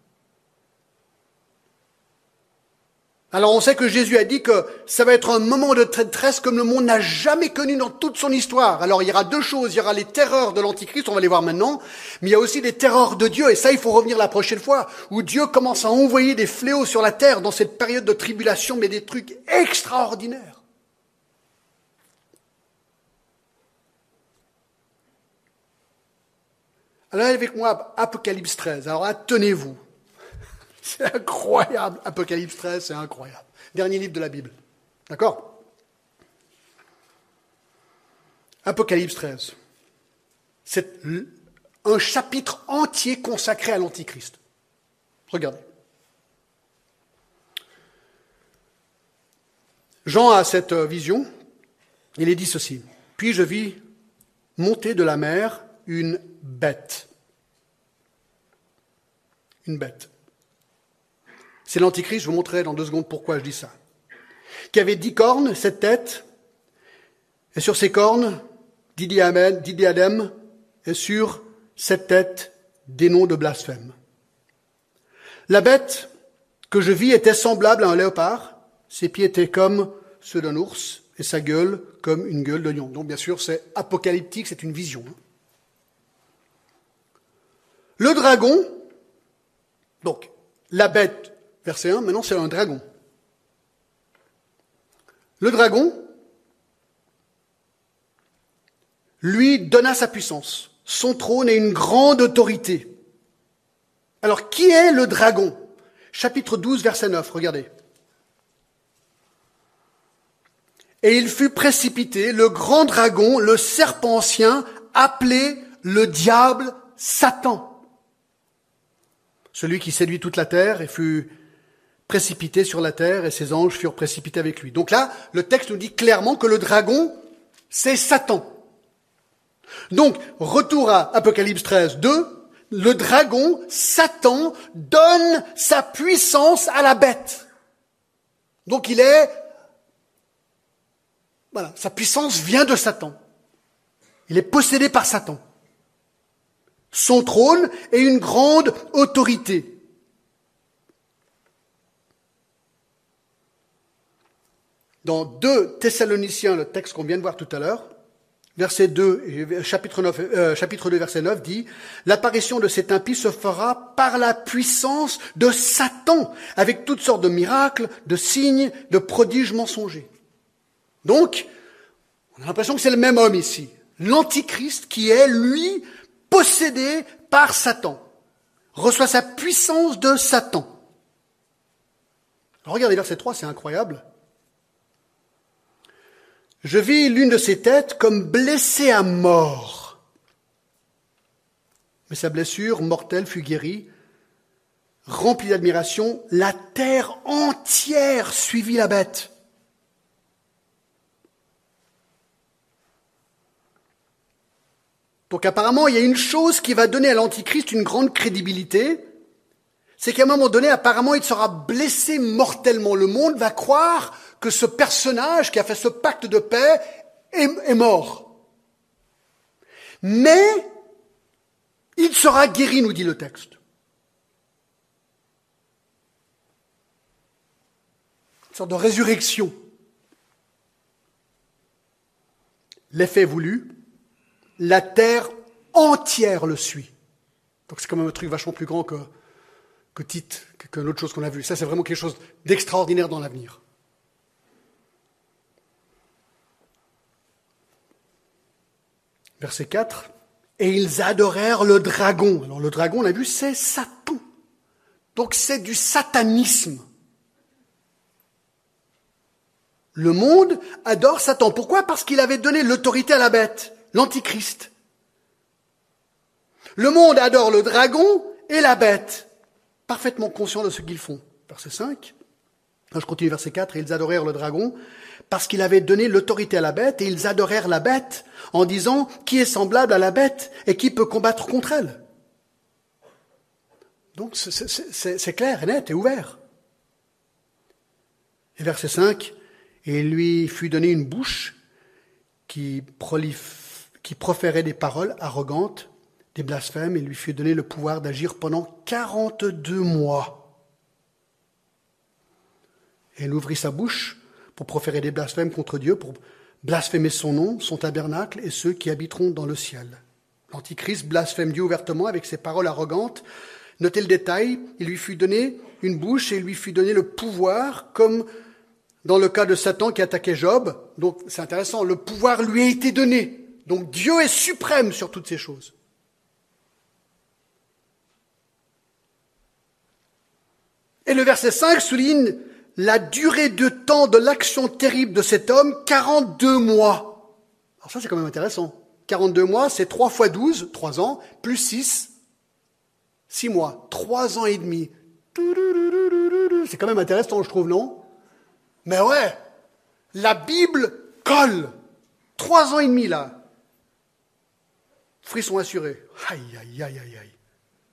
Alors on sait que Jésus a dit que ça va être un moment de détresse comme le monde n'a jamais connu dans toute son histoire. Alors il y aura deux choses, il y aura les terreurs de l'Antichrist, on va les voir maintenant, mais il y a aussi les terreurs de Dieu, et ça il faut revenir la prochaine fois, où Dieu commence à envoyer des fléaux sur la terre dans cette période de tribulation, mais des trucs extraordinaires. Alors avec moi, Apocalypse 13, alors là, tenez-vous. C'est incroyable, Apocalypse 13, c'est incroyable. Dernier livre de la Bible. D'accord ? Apocalypse 13. C'est un chapitre entier consacré à l'Antichrist. Regardez. Jean a cette vision. Il est dit ceci. Puis je vis monter de la mer une bête. Une bête. C'est l'Antichrist, je vous montrerai dans 2 secondes pourquoi je dis ça. Qui avait 10 cornes, 7 têtes, et sur ces cornes, 10 diadèmes, et sur 7 têtes, des noms de blasphème. La bête que je vis était semblable à un léopard, ses pieds étaient comme ceux d'un ours, et sa gueule comme une gueule de lion. Donc bien sûr, c'est apocalyptique, c'est une vision. Le dragon, donc la bête, verset 1, maintenant c'est un dragon. Le dragon, lui, donna sa puissance, son trône et une grande autorité. Alors, qui est le dragon ? Chapitre 12, verset 9, regardez. Et il fut précipité, le grand dragon, le serpent ancien, appelé le diable Satan. Celui qui séduit toute la terre et fut précipité sur la terre et ses anges furent précipités avec lui. Donc là, le texte nous dit clairement que le dragon, c'est Satan. Donc, retour à Apocalypse 13, 2, le dragon, Satan, donne sa puissance à la bête. Donc il est, voilà, sa puissance vient de Satan. Il est possédé par Satan. Son trône est une grande autorité. Dans 2 Thessaloniciens, le texte qu'on vient de voir tout à l'heure, verset 2, chapitre 2, verset 9 dit « L'apparition de cet impie se fera par la puissance de Satan, avec toutes sortes de miracles, de signes, de prodiges mensongers. » Donc, on a l'impression que c'est le même homme ici. L'Antichrist qui est, lui, possédé par Satan, reçoit sa puissance de Satan. Alors regardez verset 3, c'est incroyable. Je vis l'une de ses têtes comme blessée à mort. Mais sa blessure mortelle fut guérie. Remplie d'admiration, la terre entière suivit la bête. Donc apparemment, il y a une chose qui va donner à l'Antichrist une grande crédibilité, c'est qu'à un moment donné, apparemment, il sera blessé mortellement. Le monde va croire que ce personnage qui a fait ce pacte de paix est mort. Mais il sera guéri, nous dit le texte. Une sorte de résurrection. L'effet voulu, la terre entière le suit. Donc c'est quand même un truc vachement plus grand que Tite, qu'une autre chose qu'on a vue. Ça, c'est vraiment quelque chose d'extraordinaire dans l'avenir. Verset 4. Et ils adorèrent le dragon. Alors le dragon, on a vu, c'est Satan. Donc c'est du satanisme. Le monde adore Satan. Pourquoi ? Parce qu'il avait donné l'autorité à la bête, l'Antichrist. Le monde adore le dragon et la bête, parfaitement conscients de ce qu'ils font. Verset 5. Je continue verset 4. Et ils adorèrent le dragon parce qu'il avait donné l'autorité à la bête, et ils adorèrent la bête en disant « Qui est semblable à la bête et qui peut combattre contre elle ?» Donc c'est clair et net et ouvert. Et verset 5, « Et il lui fut donné une bouche qui proférait des paroles arrogantes, des blasphèmes, et lui fut donné le pouvoir d'agir pendant 42 mois. Et il ouvrit sa bouche pour proférer des blasphèmes contre Dieu, pour blasphémer son nom, son tabernacle et ceux qui habiteront dans le ciel. » L'Antichrist blasphème Dieu ouvertement avec ses paroles arrogantes. Notez le détail, il lui fut donné une bouche et il lui fut donné le pouvoir, comme dans le cas de Satan qui attaquait Job. Donc c'est intéressant, le pouvoir lui a été donné. Donc Dieu est suprême sur toutes ces choses. Et le verset 5 souligne la durée de temps de l'action terrible de cet homme, 42 mois. Alors ça c'est quand même intéressant. 42 mois, c'est 3 fois 12, 3 ans, plus 6, 6 mois, 3 ans et demi. C'est quand même intéressant, je trouve, non? Mais ouais, la Bible colle. 3 ans et demi, là. Frissons assurés. Aïe, aïe, aïe, aïe, aïe.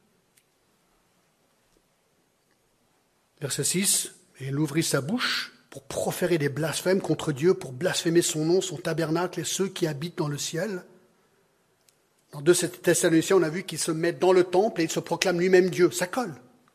Verset 6, « Et il ouvrit sa bouche pour proférer des blasphèmes contre Dieu, pour blasphémer son nom, son tabernacle et ceux qui habitent dans le ciel. » Dans 2 Thessaloniciens, on a vu qu'il se met dans le temple et il se proclame lui-même Dieu. Ça colle.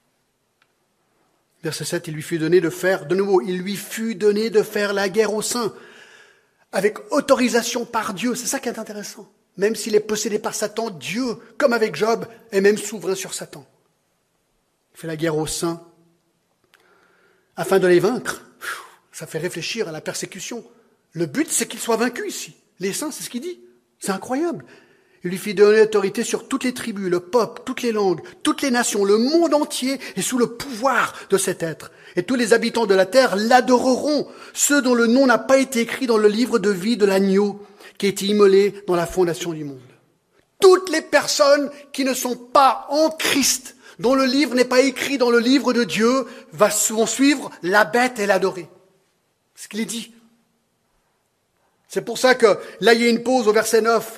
Verset 7, il lui fut donné de faire, de nouveau, il lui fut donné de faire la guerre aux saints, avec autorisation par Dieu. C'est ça qui est intéressant. Même s'il est possédé par Satan, Dieu, comme avec Job, est même souverain sur Satan. Il fait la guerre aux saints, afin de les vaincre. Ça fait réfléchir à la persécution. Le but, c'est qu'ils soient vaincus ici. Les saints, c'est ce qu'il dit. C'est incroyable. Il lui fit donner l'autorité sur toutes les tribus, le peuple, toutes les langues, toutes les nations, le monde entier est sous le pouvoir de cet être. Et tous les habitants de la terre l'adoreront, ceux dont le nom n'a pas été écrit dans le livre de vie de l'agneau qui a été immolé dans la fondation du monde. Toutes les personnes qui ne sont pas en Christ, dont le livre n'est pas écrit dans le livre de Dieu, vont suivre la bête et l'adorer. C'est ce qu'il est dit. C'est pour ça que là, il y a une pause au verset 9.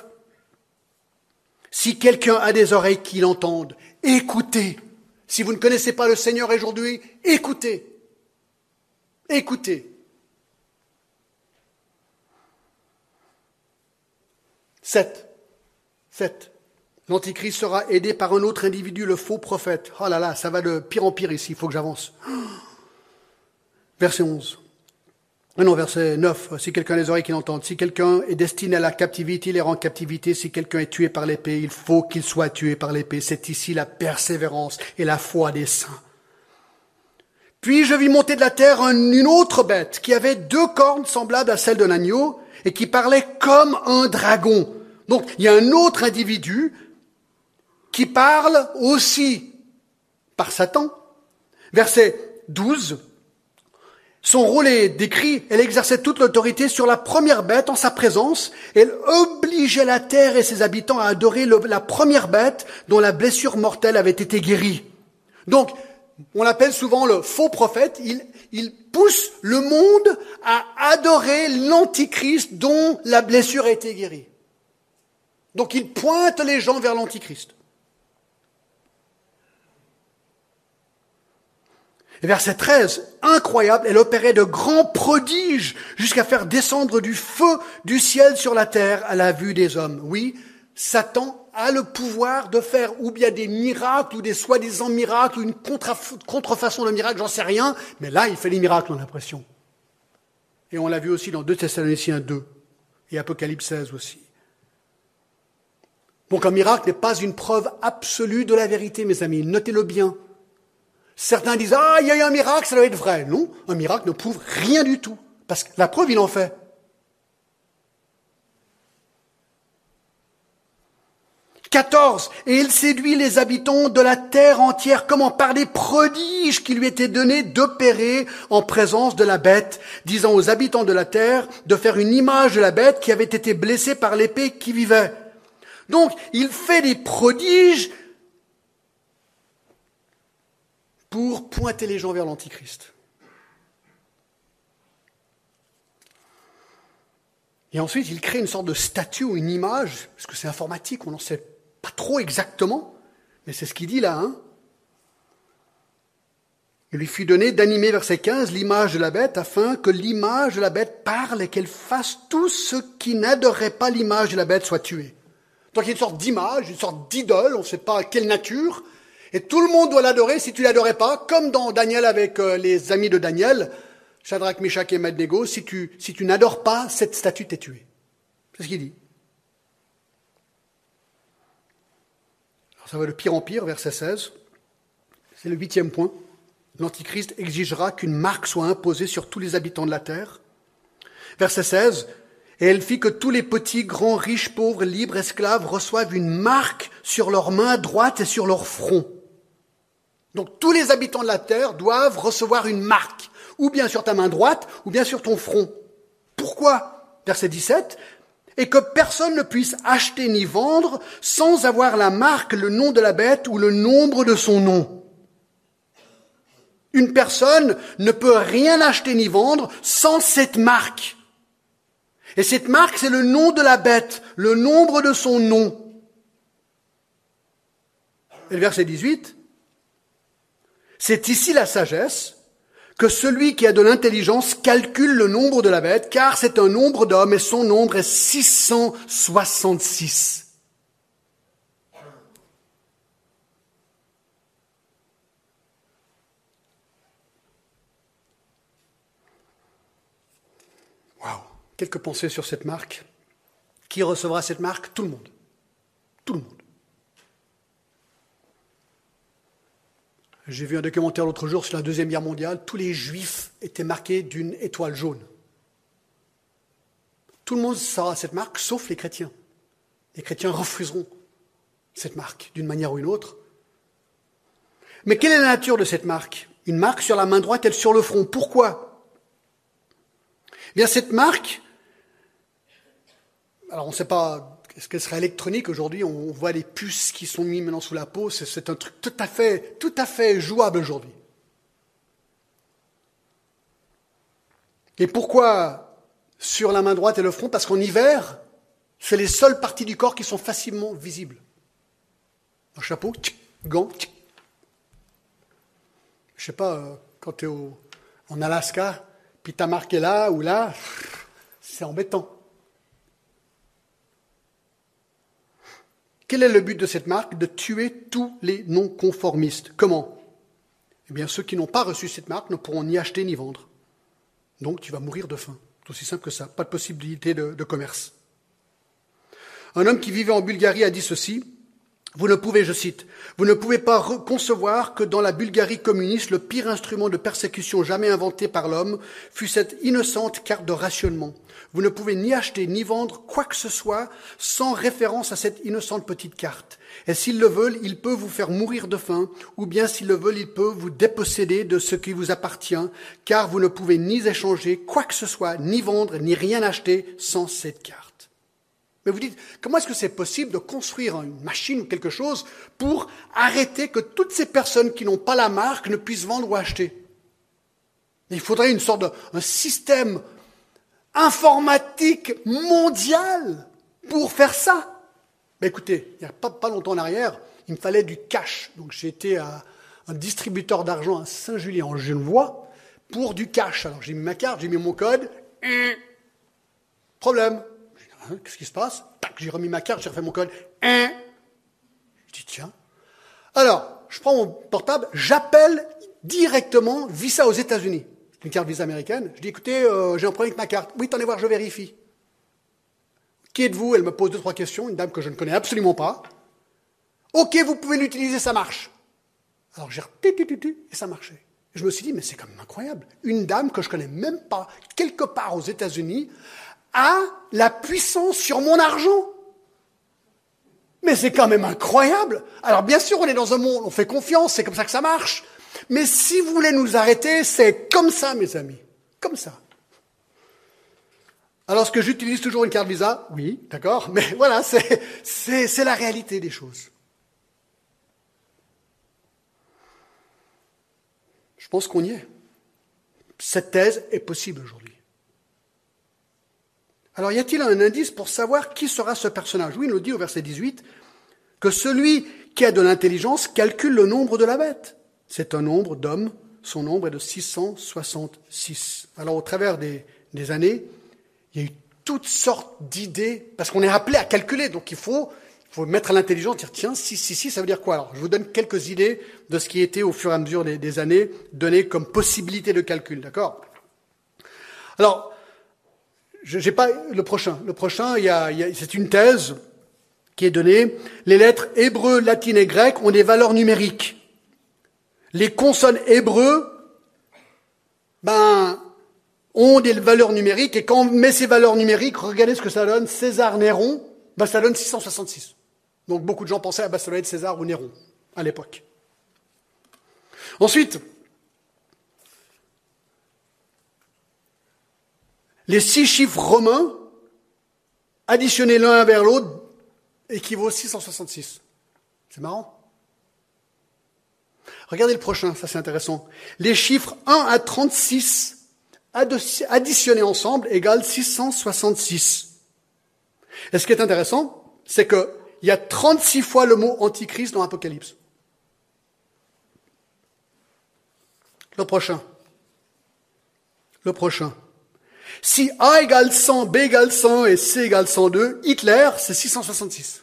Si quelqu'un a des oreilles qui l'entendent, écoutez. Si vous ne connaissez pas le Seigneur aujourd'hui, écoutez. Écoutez. 7. L'Antichrist sera aidé par un autre individu, le faux prophète. Oh là là, ça va de pire en pire ici, il faut que j'avance. Verset 11. Non, verset 9. Si quelqu'un a les oreilles qui l'entendent, si quelqu'un est destiné à la captivité, il est en captivité. Si quelqu'un est tué par l'épée, il faut qu'il soit tué par l'épée. C'est ici la persévérance et la foi des saints. Puis je vis monter de la terre une autre bête qui avait 2 cornes semblables à celles d'un agneau et qui parlait comme un dragon. Donc, il y a un autre individu qui parle aussi par Satan. Verset 12. Son rôle est décrit, elle exerçait toute l'autorité sur la première bête en sa présence. Elle obligeait la terre et ses habitants à adorer la première bête dont la blessure mortelle avait été guérie. Donc, on l'appelle souvent le faux prophète. Il pousse le monde à adorer l'antichrist dont la blessure a été guérie. Donc, il pointe les gens vers l'antichrist. Et verset 13, incroyable, elle opérait de grands prodiges jusqu'à faire descendre du feu du ciel sur la terre à la vue des hommes. Oui, Satan a le pouvoir de faire ou bien des miracles ou des soi-disant miracles ou une contrefaçon de miracles, j'en sais rien, mais là il fait des miracles, on a l'impression. Et on l'a vu aussi dans 2 Thessaloniciens 2 et Apocalypse 16 aussi. Donc un miracle n'est pas une preuve absolue de la vérité, mes amis, notez-le bien. Certains disent « Ah, il y a eu un miracle, ça doit être vrai ». Non, un miracle ne prouve rien du tout. Parce que la preuve, il en fait. 14. Et il séduit les habitants de la terre entière. Comment? Par des prodiges qui lui étaient donnés d'opérer en présence de la bête, disant aux habitants de la terre de faire une image de la bête qui avait été blessée par l'épée qui vivait. Donc, il fait des prodiges pour pointer les gens vers l'Antichrist. Et ensuite, il crée une sorte de statue ou une image, parce que c'est informatique, on n'en sait pas trop exactement, mais c'est ce qu'il dit là. Il lui fut donné d'animer, verset 15, l'image de la bête, afin que l'image de la bête parle et qu'elle fasse tout ce qui n'adorerait pas l'image de la bête soit tué. Donc il y a une sorte d'image, une sorte d'idole, on ne sait pas quelle nature, et tout le monde doit l'adorer. Si tu ne l'adorais pas, comme dans Daniel avec les amis de Daniel, Shadrach, Meshach et Abednego, si tu n'adores pas, cette statue t'est tuée. C'est ce qu'il dit. Alors ça va de pire en pire, verset 16. C'est le 8e point. L'Antichrist exigera qu'une marque soit imposée sur tous les habitants de la terre. Verset 16. Et elle fit que tous les petits, grands, riches, pauvres, libres, esclaves reçoivent une marque sur leur main droite et sur leur front. Donc tous les habitants de la terre doivent recevoir une marque, ou bien sur ta main droite, ou bien sur ton front. Pourquoi? Verset 17. Et que personne ne puisse acheter ni vendre sans avoir la marque, le nom de la bête ou le nombre de son nom. Une personne ne peut rien acheter ni vendre sans cette marque. Et cette marque, c'est le nom de la bête, le nombre de son nom. Et le verset 18, c'est ici la sagesse, que celui qui a de l'intelligence calcule le nombre de la bête, car c'est un nombre d'hommes et son nombre est 666. Waouh! Quelques pensées sur cette marque. Qui recevra cette marque? Tout le monde. Tout le monde. J'ai vu un documentaire l'autre jour sur la Deuxième Guerre mondiale. Tous les Juifs étaient marqués d'une étoile jaune. Tout le monde saura cette marque, sauf les chrétiens. Les chrétiens refuseront cette marque, d'une manière ou une autre. Mais quelle est la nature de cette marque? Une marque sur la main droite et sur le front. Pourquoi? Eh bien, cette marque, alors on ne sait pas, est-ce qu'elle sera électronique aujourd'hui? On voit les puces qui sont mises maintenant sous la peau. C'est un truc tout à fait jouable aujourd'hui. Et pourquoi sur la main droite et le front? Parce qu'en hiver, c'est les seules parties du corps qui sont facilement visibles. Un chapeau, gants. Je ne sais pas, quand tu es en Alaska, puis ta marque est là ou là, c'est embêtant. Quel est le but de cette marque? De tuer tous les non-conformistes. Comment? Eh bien, ceux qui n'ont pas reçu cette marque ne pourront ni acheter ni vendre. Donc, tu vas mourir de faim. C'est aussi simple que ça. Pas de possibilité de commerce. Un homme qui vivait en Bulgarie a dit ceci. Vous ne pouvez, je cite, vous ne pouvez pas concevoir que dans la Bulgarie communiste, le pire instrument de persécution jamais inventé par l'homme fut cette innocente carte de rationnement. Vous ne pouvez ni acheter ni vendre quoi que ce soit sans référence à cette innocente petite carte. Et s'ils le veulent, il peut vous faire mourir de faim, ou bien s'ils le veulent, il peut vous déposséder de ce qui vous appartient, car vous ne pouvez ni échanger quoi que ce soit, ni vendre, ni rien acheter sans cette carte. Mais vous dites, comment est-ce que c'est possible de construire une machine ou quelque chose pour arrêter que toutes ces personnes qui n'ont pas la marque ne puissent vendre ou acheter? Il faudrait une sorte un système informatique mondial pour faire ça. Mais écoutez, il n'y a pas longtemps en arrière, il me fallait du cash. Donc j'ai été à un distributeur d'argent à Saint-Julien en Genevois pour du cash. Alors j'ai mis ma carte, j'ai mis mon code. Problème. Qu'est-ce qui se passe? Tac, j'ai remis ma carte, j'ai refait mon code. Je dis, tiens. Alors, je prends mon portable, j'appelle directement Visa aux États-Unis. C'est une carte Visa américaine. Je dis, écoutez, j'ai un problème avec ma carte. Oui, attendez voir, je vérifie. Qui êtes-vous? Elle me pose 2-3 questions, une dame que je ne connais absolument pas. Ok, vous pouvez l'utiliser, ça marche. Alors j'ai et ça marchait. Et je me suis dit, mais c'est quand même incroyable. Une dame que je ne connais même pas, quelque part aux États-Unis, a la puissance sur mon argent. Mais c'est quand même incroyable. Alors bien sûr, on est dans un monde, on fait confiance, c'est comme ça que ça marche. Mais si vous voulez nous arrêter, c'est comme ça, mes amis. Comme ça. Alors, est-ce que j'utilise toujours une carte Visa? Oui, d'accord. Mais voilà, c'est la réalité des choses. Je pense qu'on y est. Cette thèse est possible aujourd'hui. Alors, y a-t-il un indice pour savoir qui sera ce personnage? Oui, il nous dit au verset 18 que celui qui a de l'intelligence calcule le nombre de la bête. C'est un nombre d'hommes, son nombre est de 666. Alors au travers des années, il y a eu toutes sortes d'idées, parce qu'on est appelé à calculer, donc il faut mettre à l'intelligence, dire tiens, 666, ça veut dire quoi? Alors je vous donne quelques idées de ce qui était au fur et à mesure des années donné comme possibilité de calcul, d'accord? Alors, j'ai pas le prochain. Le prochain, c'est une thèse qui est donnée. Les lettres hébreu, latines et grecques ont des valeurs numériques. Les consonnes hébreux, ont des valeurs numériques, et quand on met ces valeurs numériques, regardez ce que ça donne. César Néron, ça donne 666. Donc beaucoup de gens pensaient, ça doit être César ou Néron, à l'époque. Ensuite, les 6 chiffres romains, additionnés l'un vers l'autre, équivaut à 666. C'est marrant. Regardez le prochain, ça c'est intéressant. Les chiffres 1 à 36 additionnés ensemble égale 666. Et ce qui est intéressant, c'est qu'il y a 36 fois le mot antichrist dans l'Apocalypse. Le prochain. Si A égale 100, B égale 100 et C égale 102, Hitler, c'est 666.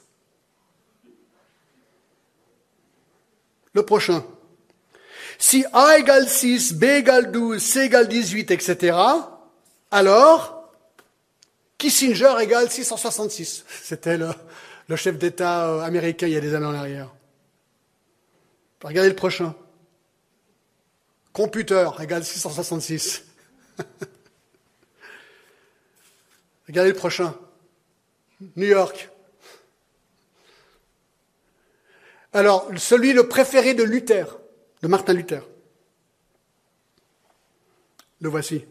Le prochain. Si A égale 6, B égale 12, C égale 18, etc., alors Kissinger égale 666. C'était le chef d'État américain il y a des années en arrière. Regardez le prochain. Computer égale 666. Regardez le prochain. New York. Alors, le préféré de Luther, de Martin Luther. Le voici.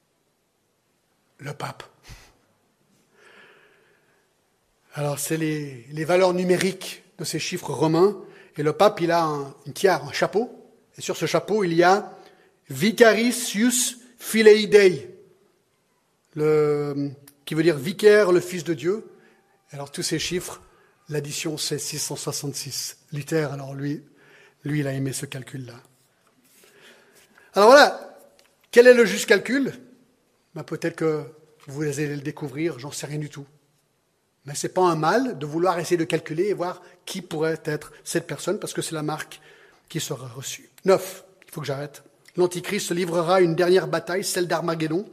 Le pape. Alors, c'est les valeurs numériques de ces chiffres romains. Et le pape, il a une tiare, un chapeau. Et sur ce chapeau, il y a Vicaricius Filii Dei, qui veut dire vicaire, le Fils de Dieu. Alors, tous ces chiffres, l'addition, c'est 666. Luther, alors lui, il a aimé ce calcul-là. Alors voilà, quel est le juste calcul? Peut-être que vous allez le découvrir, j'en sais rien du tout. Mais c'est pas un mal de vouloir essayer de calculer et voir qui pourrait être cette personne, parce que c'est la marque qui sera reçue. 9, il faut que j'arrête. L'Antichrist se livrera à une dernière bataille, celle d'Armageddon.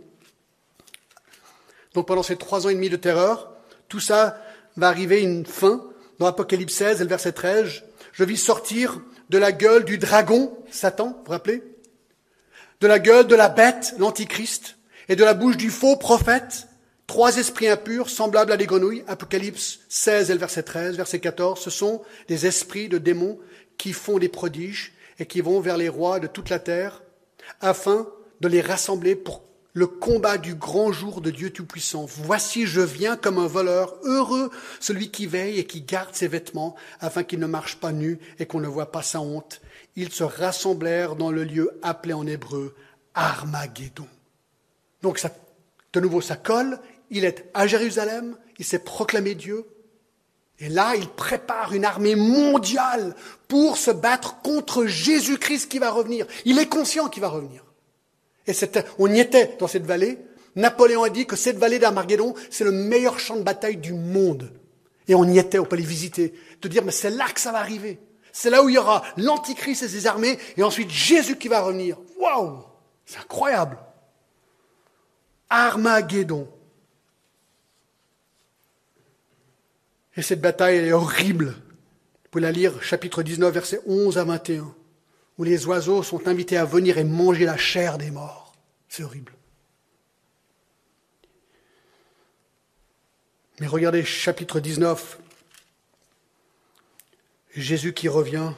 Donc pendant ces 3 ans et demi de terreur, tout ça va arriver à une fin. Dans Apocalypse 16, et le verset 13, je vis sortir de la gueule du dragon, Satan, vous vous rappelez? De la gueule de la bête, l'Antichrist, et de la bouche du faux prophète, 3 esprits impurs, semblables à des grenouilles. Apocalypse 16 et le verset 13, verset 14, ce sont des esprits de démons qui font des prodiges et qui vont vers les rois de toute la terre, afin de les rassembler pour le combat du grand jour de Dieu Tout-Puissant. Voici, je viens comme un voleur, heureux celui qui veille et qui garde ses vêtements, afin qu'il ne marche pas nu et qu'on ne voit pas sa honte. Ils se rassemblèrent dans le lieu appelé en hébreu Armageddon. Donc ça, de nouveau, ça colle. Il est à Jérusalem, il s'est proclamé Dieu. Et là, il prépare une armée mondiale pour se battre contre Jésus-Christ qui va revenir. Il est conscient qu'il va revenir. Et on y était dans cette vallée. Napoléon a dit que cette vallée d'Armageddon, c'est le meilleur champ de bataille du monde. Et on y était, on peut les visiter. De dire, mais c'est là que ça va arriver. C'est là où il y aura l'Antichrist et ses armées, et ensuite Jésus qui va revenir. Waouh! C'est incroyable. Armageddon. Et cette bataille, elle est horrible. Vous pouvez la lire, chapitre 19, versets 11 à 21. Où les oiseaux sont invités à venir et manger la chair des morts. C'est horrible. Mais regardez, chapitre 19, Jésus qui revient.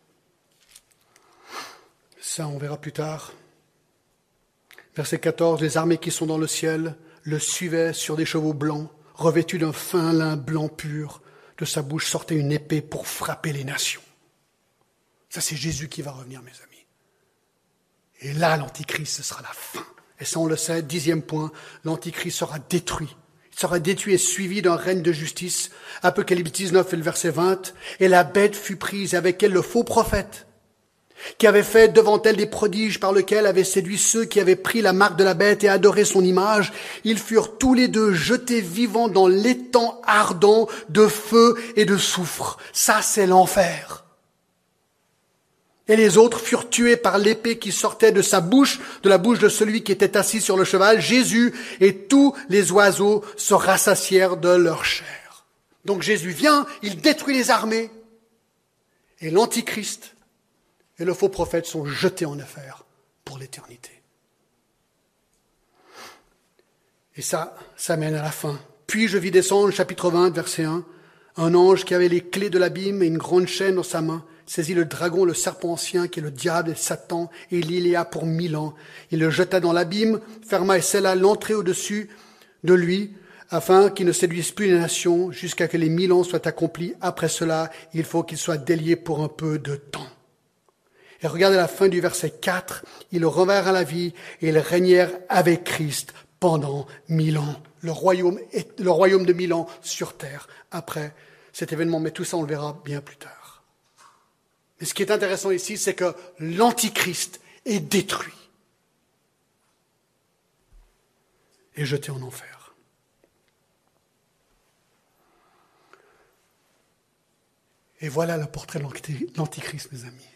Ça, on verra plus tard. Verset 14, les armées qui sont dans le ciel le suivaient sur des chevaux blancs, revêtus d'un fin lin blanc pur. De sa bouche sortait une épée pour frapper les nations. Ça, c'est Jésus qui va revenir, mes amis. Et là, l'Antichrist, ce sera la fin. Et ça, on le sait, 10e point, l'Antichrist sera détruit. Il sera détruit et suivi d'un règne de justice. Apocalypse 19 et le verset 20. Et la bête fut prise, avec elle le faux prophète. qui avait fait devant elle des prodiges par lesquels avait séduit ceux qui avaient pris la marque de la bête et adoré son image. Ils furent tous les deux jetés vivants dans l'étang ardent de feu et de soufre. Ça, c'est l'enfer. Et les autres furent tués par l'épée qui sortait de sa bouche, de la bouche de celui qui était assis sur le cheval, Jésus, et tous les oiseaux se rassasièrent de leur chair. Donc Jésus vient, il détruit les armées, et l'Antichrist et le faux prophète sont jetés en enfer pour l'éternité. Et ça mène à la fin. Puis je vis descendre, chapitre 20, verset 1, un ange qui avait les clés de l'abîme et une grande chaîne dans sa main, saisit le dragon, le serpent ancien, qui est le diable et Satan, et il y a pour 1000 ans. Il le jeta dans l'abîme, ferma et scella l'entrée au-dessus de lui, afin qu'il ne séduise plus les nations, jusqu'à que les 1000 ans soient accomplis. Après cela, il faut qu'il soit délié pour un peu de temps. Et regardez la fin du verset 4, ils revinrent à la vie, et ils régnèrent avec Christ pendant 1000 ans. Le royaume de 1000 ans sur terre, après cet événement. Mais tout ça, on le verra bien plus tard. Mais ce qui est intéressant ici, c'est que l'Antichrist est détruit et jeté en enfer. Et voilà le portrait de l'Antichrist, mes amis.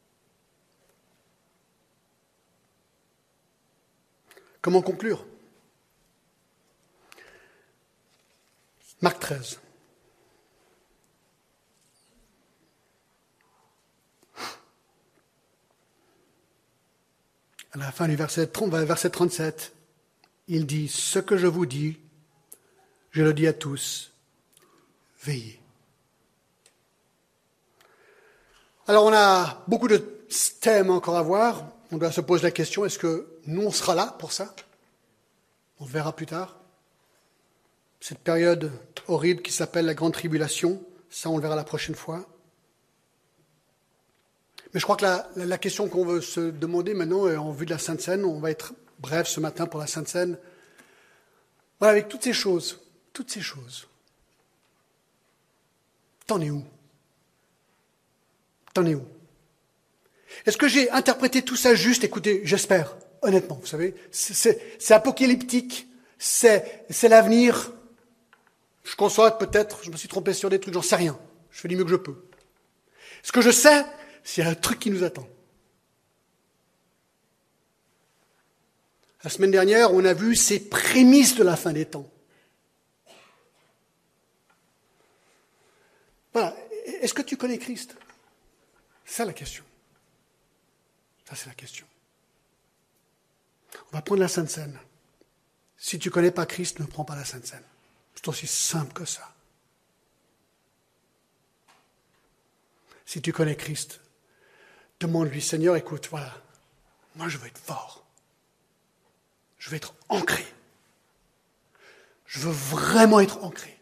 Comment conclure? Marc 13. À la fin du verset 37, il dit « Ce que je vous dis, je le dis à tous, veillez. » Alors on a beaucoup de thèmes encore à voir. On doit se poser la question, est-ce que nous on sera là pour ça? On verra plus tard. Cette période horrible qui s'appelle la Grande Tribulation, ça on le verra la prochaine fois. Mais je crois que la question qu'on veut se demander maintenant, en vue de la Sainte Seine, on va être bref ce matin pour la Sainte Seine. Voilà, avec toutes ces choses, t'en es où? T'en es où? Est-ce que j'ai interprété tout ça juste? Écoutez, j'espère, honnêtement, vous savez, c'est apocalyptique, c'est l'avenir. Je conçois peut-être, je me suis trompé sur des trucs, j'en sais rien. Je fais du mieux que je peux. Ce que je sais, c'est un truc qui nous attend. La semaine dernière, on a vu ces prémices de la fin des temps. Voilà. Est-ce que tu connais Christ? C'est ça la question. Ça, c'est la question. On va prendre la Sainte Seine. Si tu ne connais pas Christ, ne prends pas la Sainte Seine. C'est aussi simple que ça. Si tu connais Christ, demande-lui, Seigneur, écoute, voilà, moi je veux être fort. Je veux être ancré. Je veux vraiment être ancré.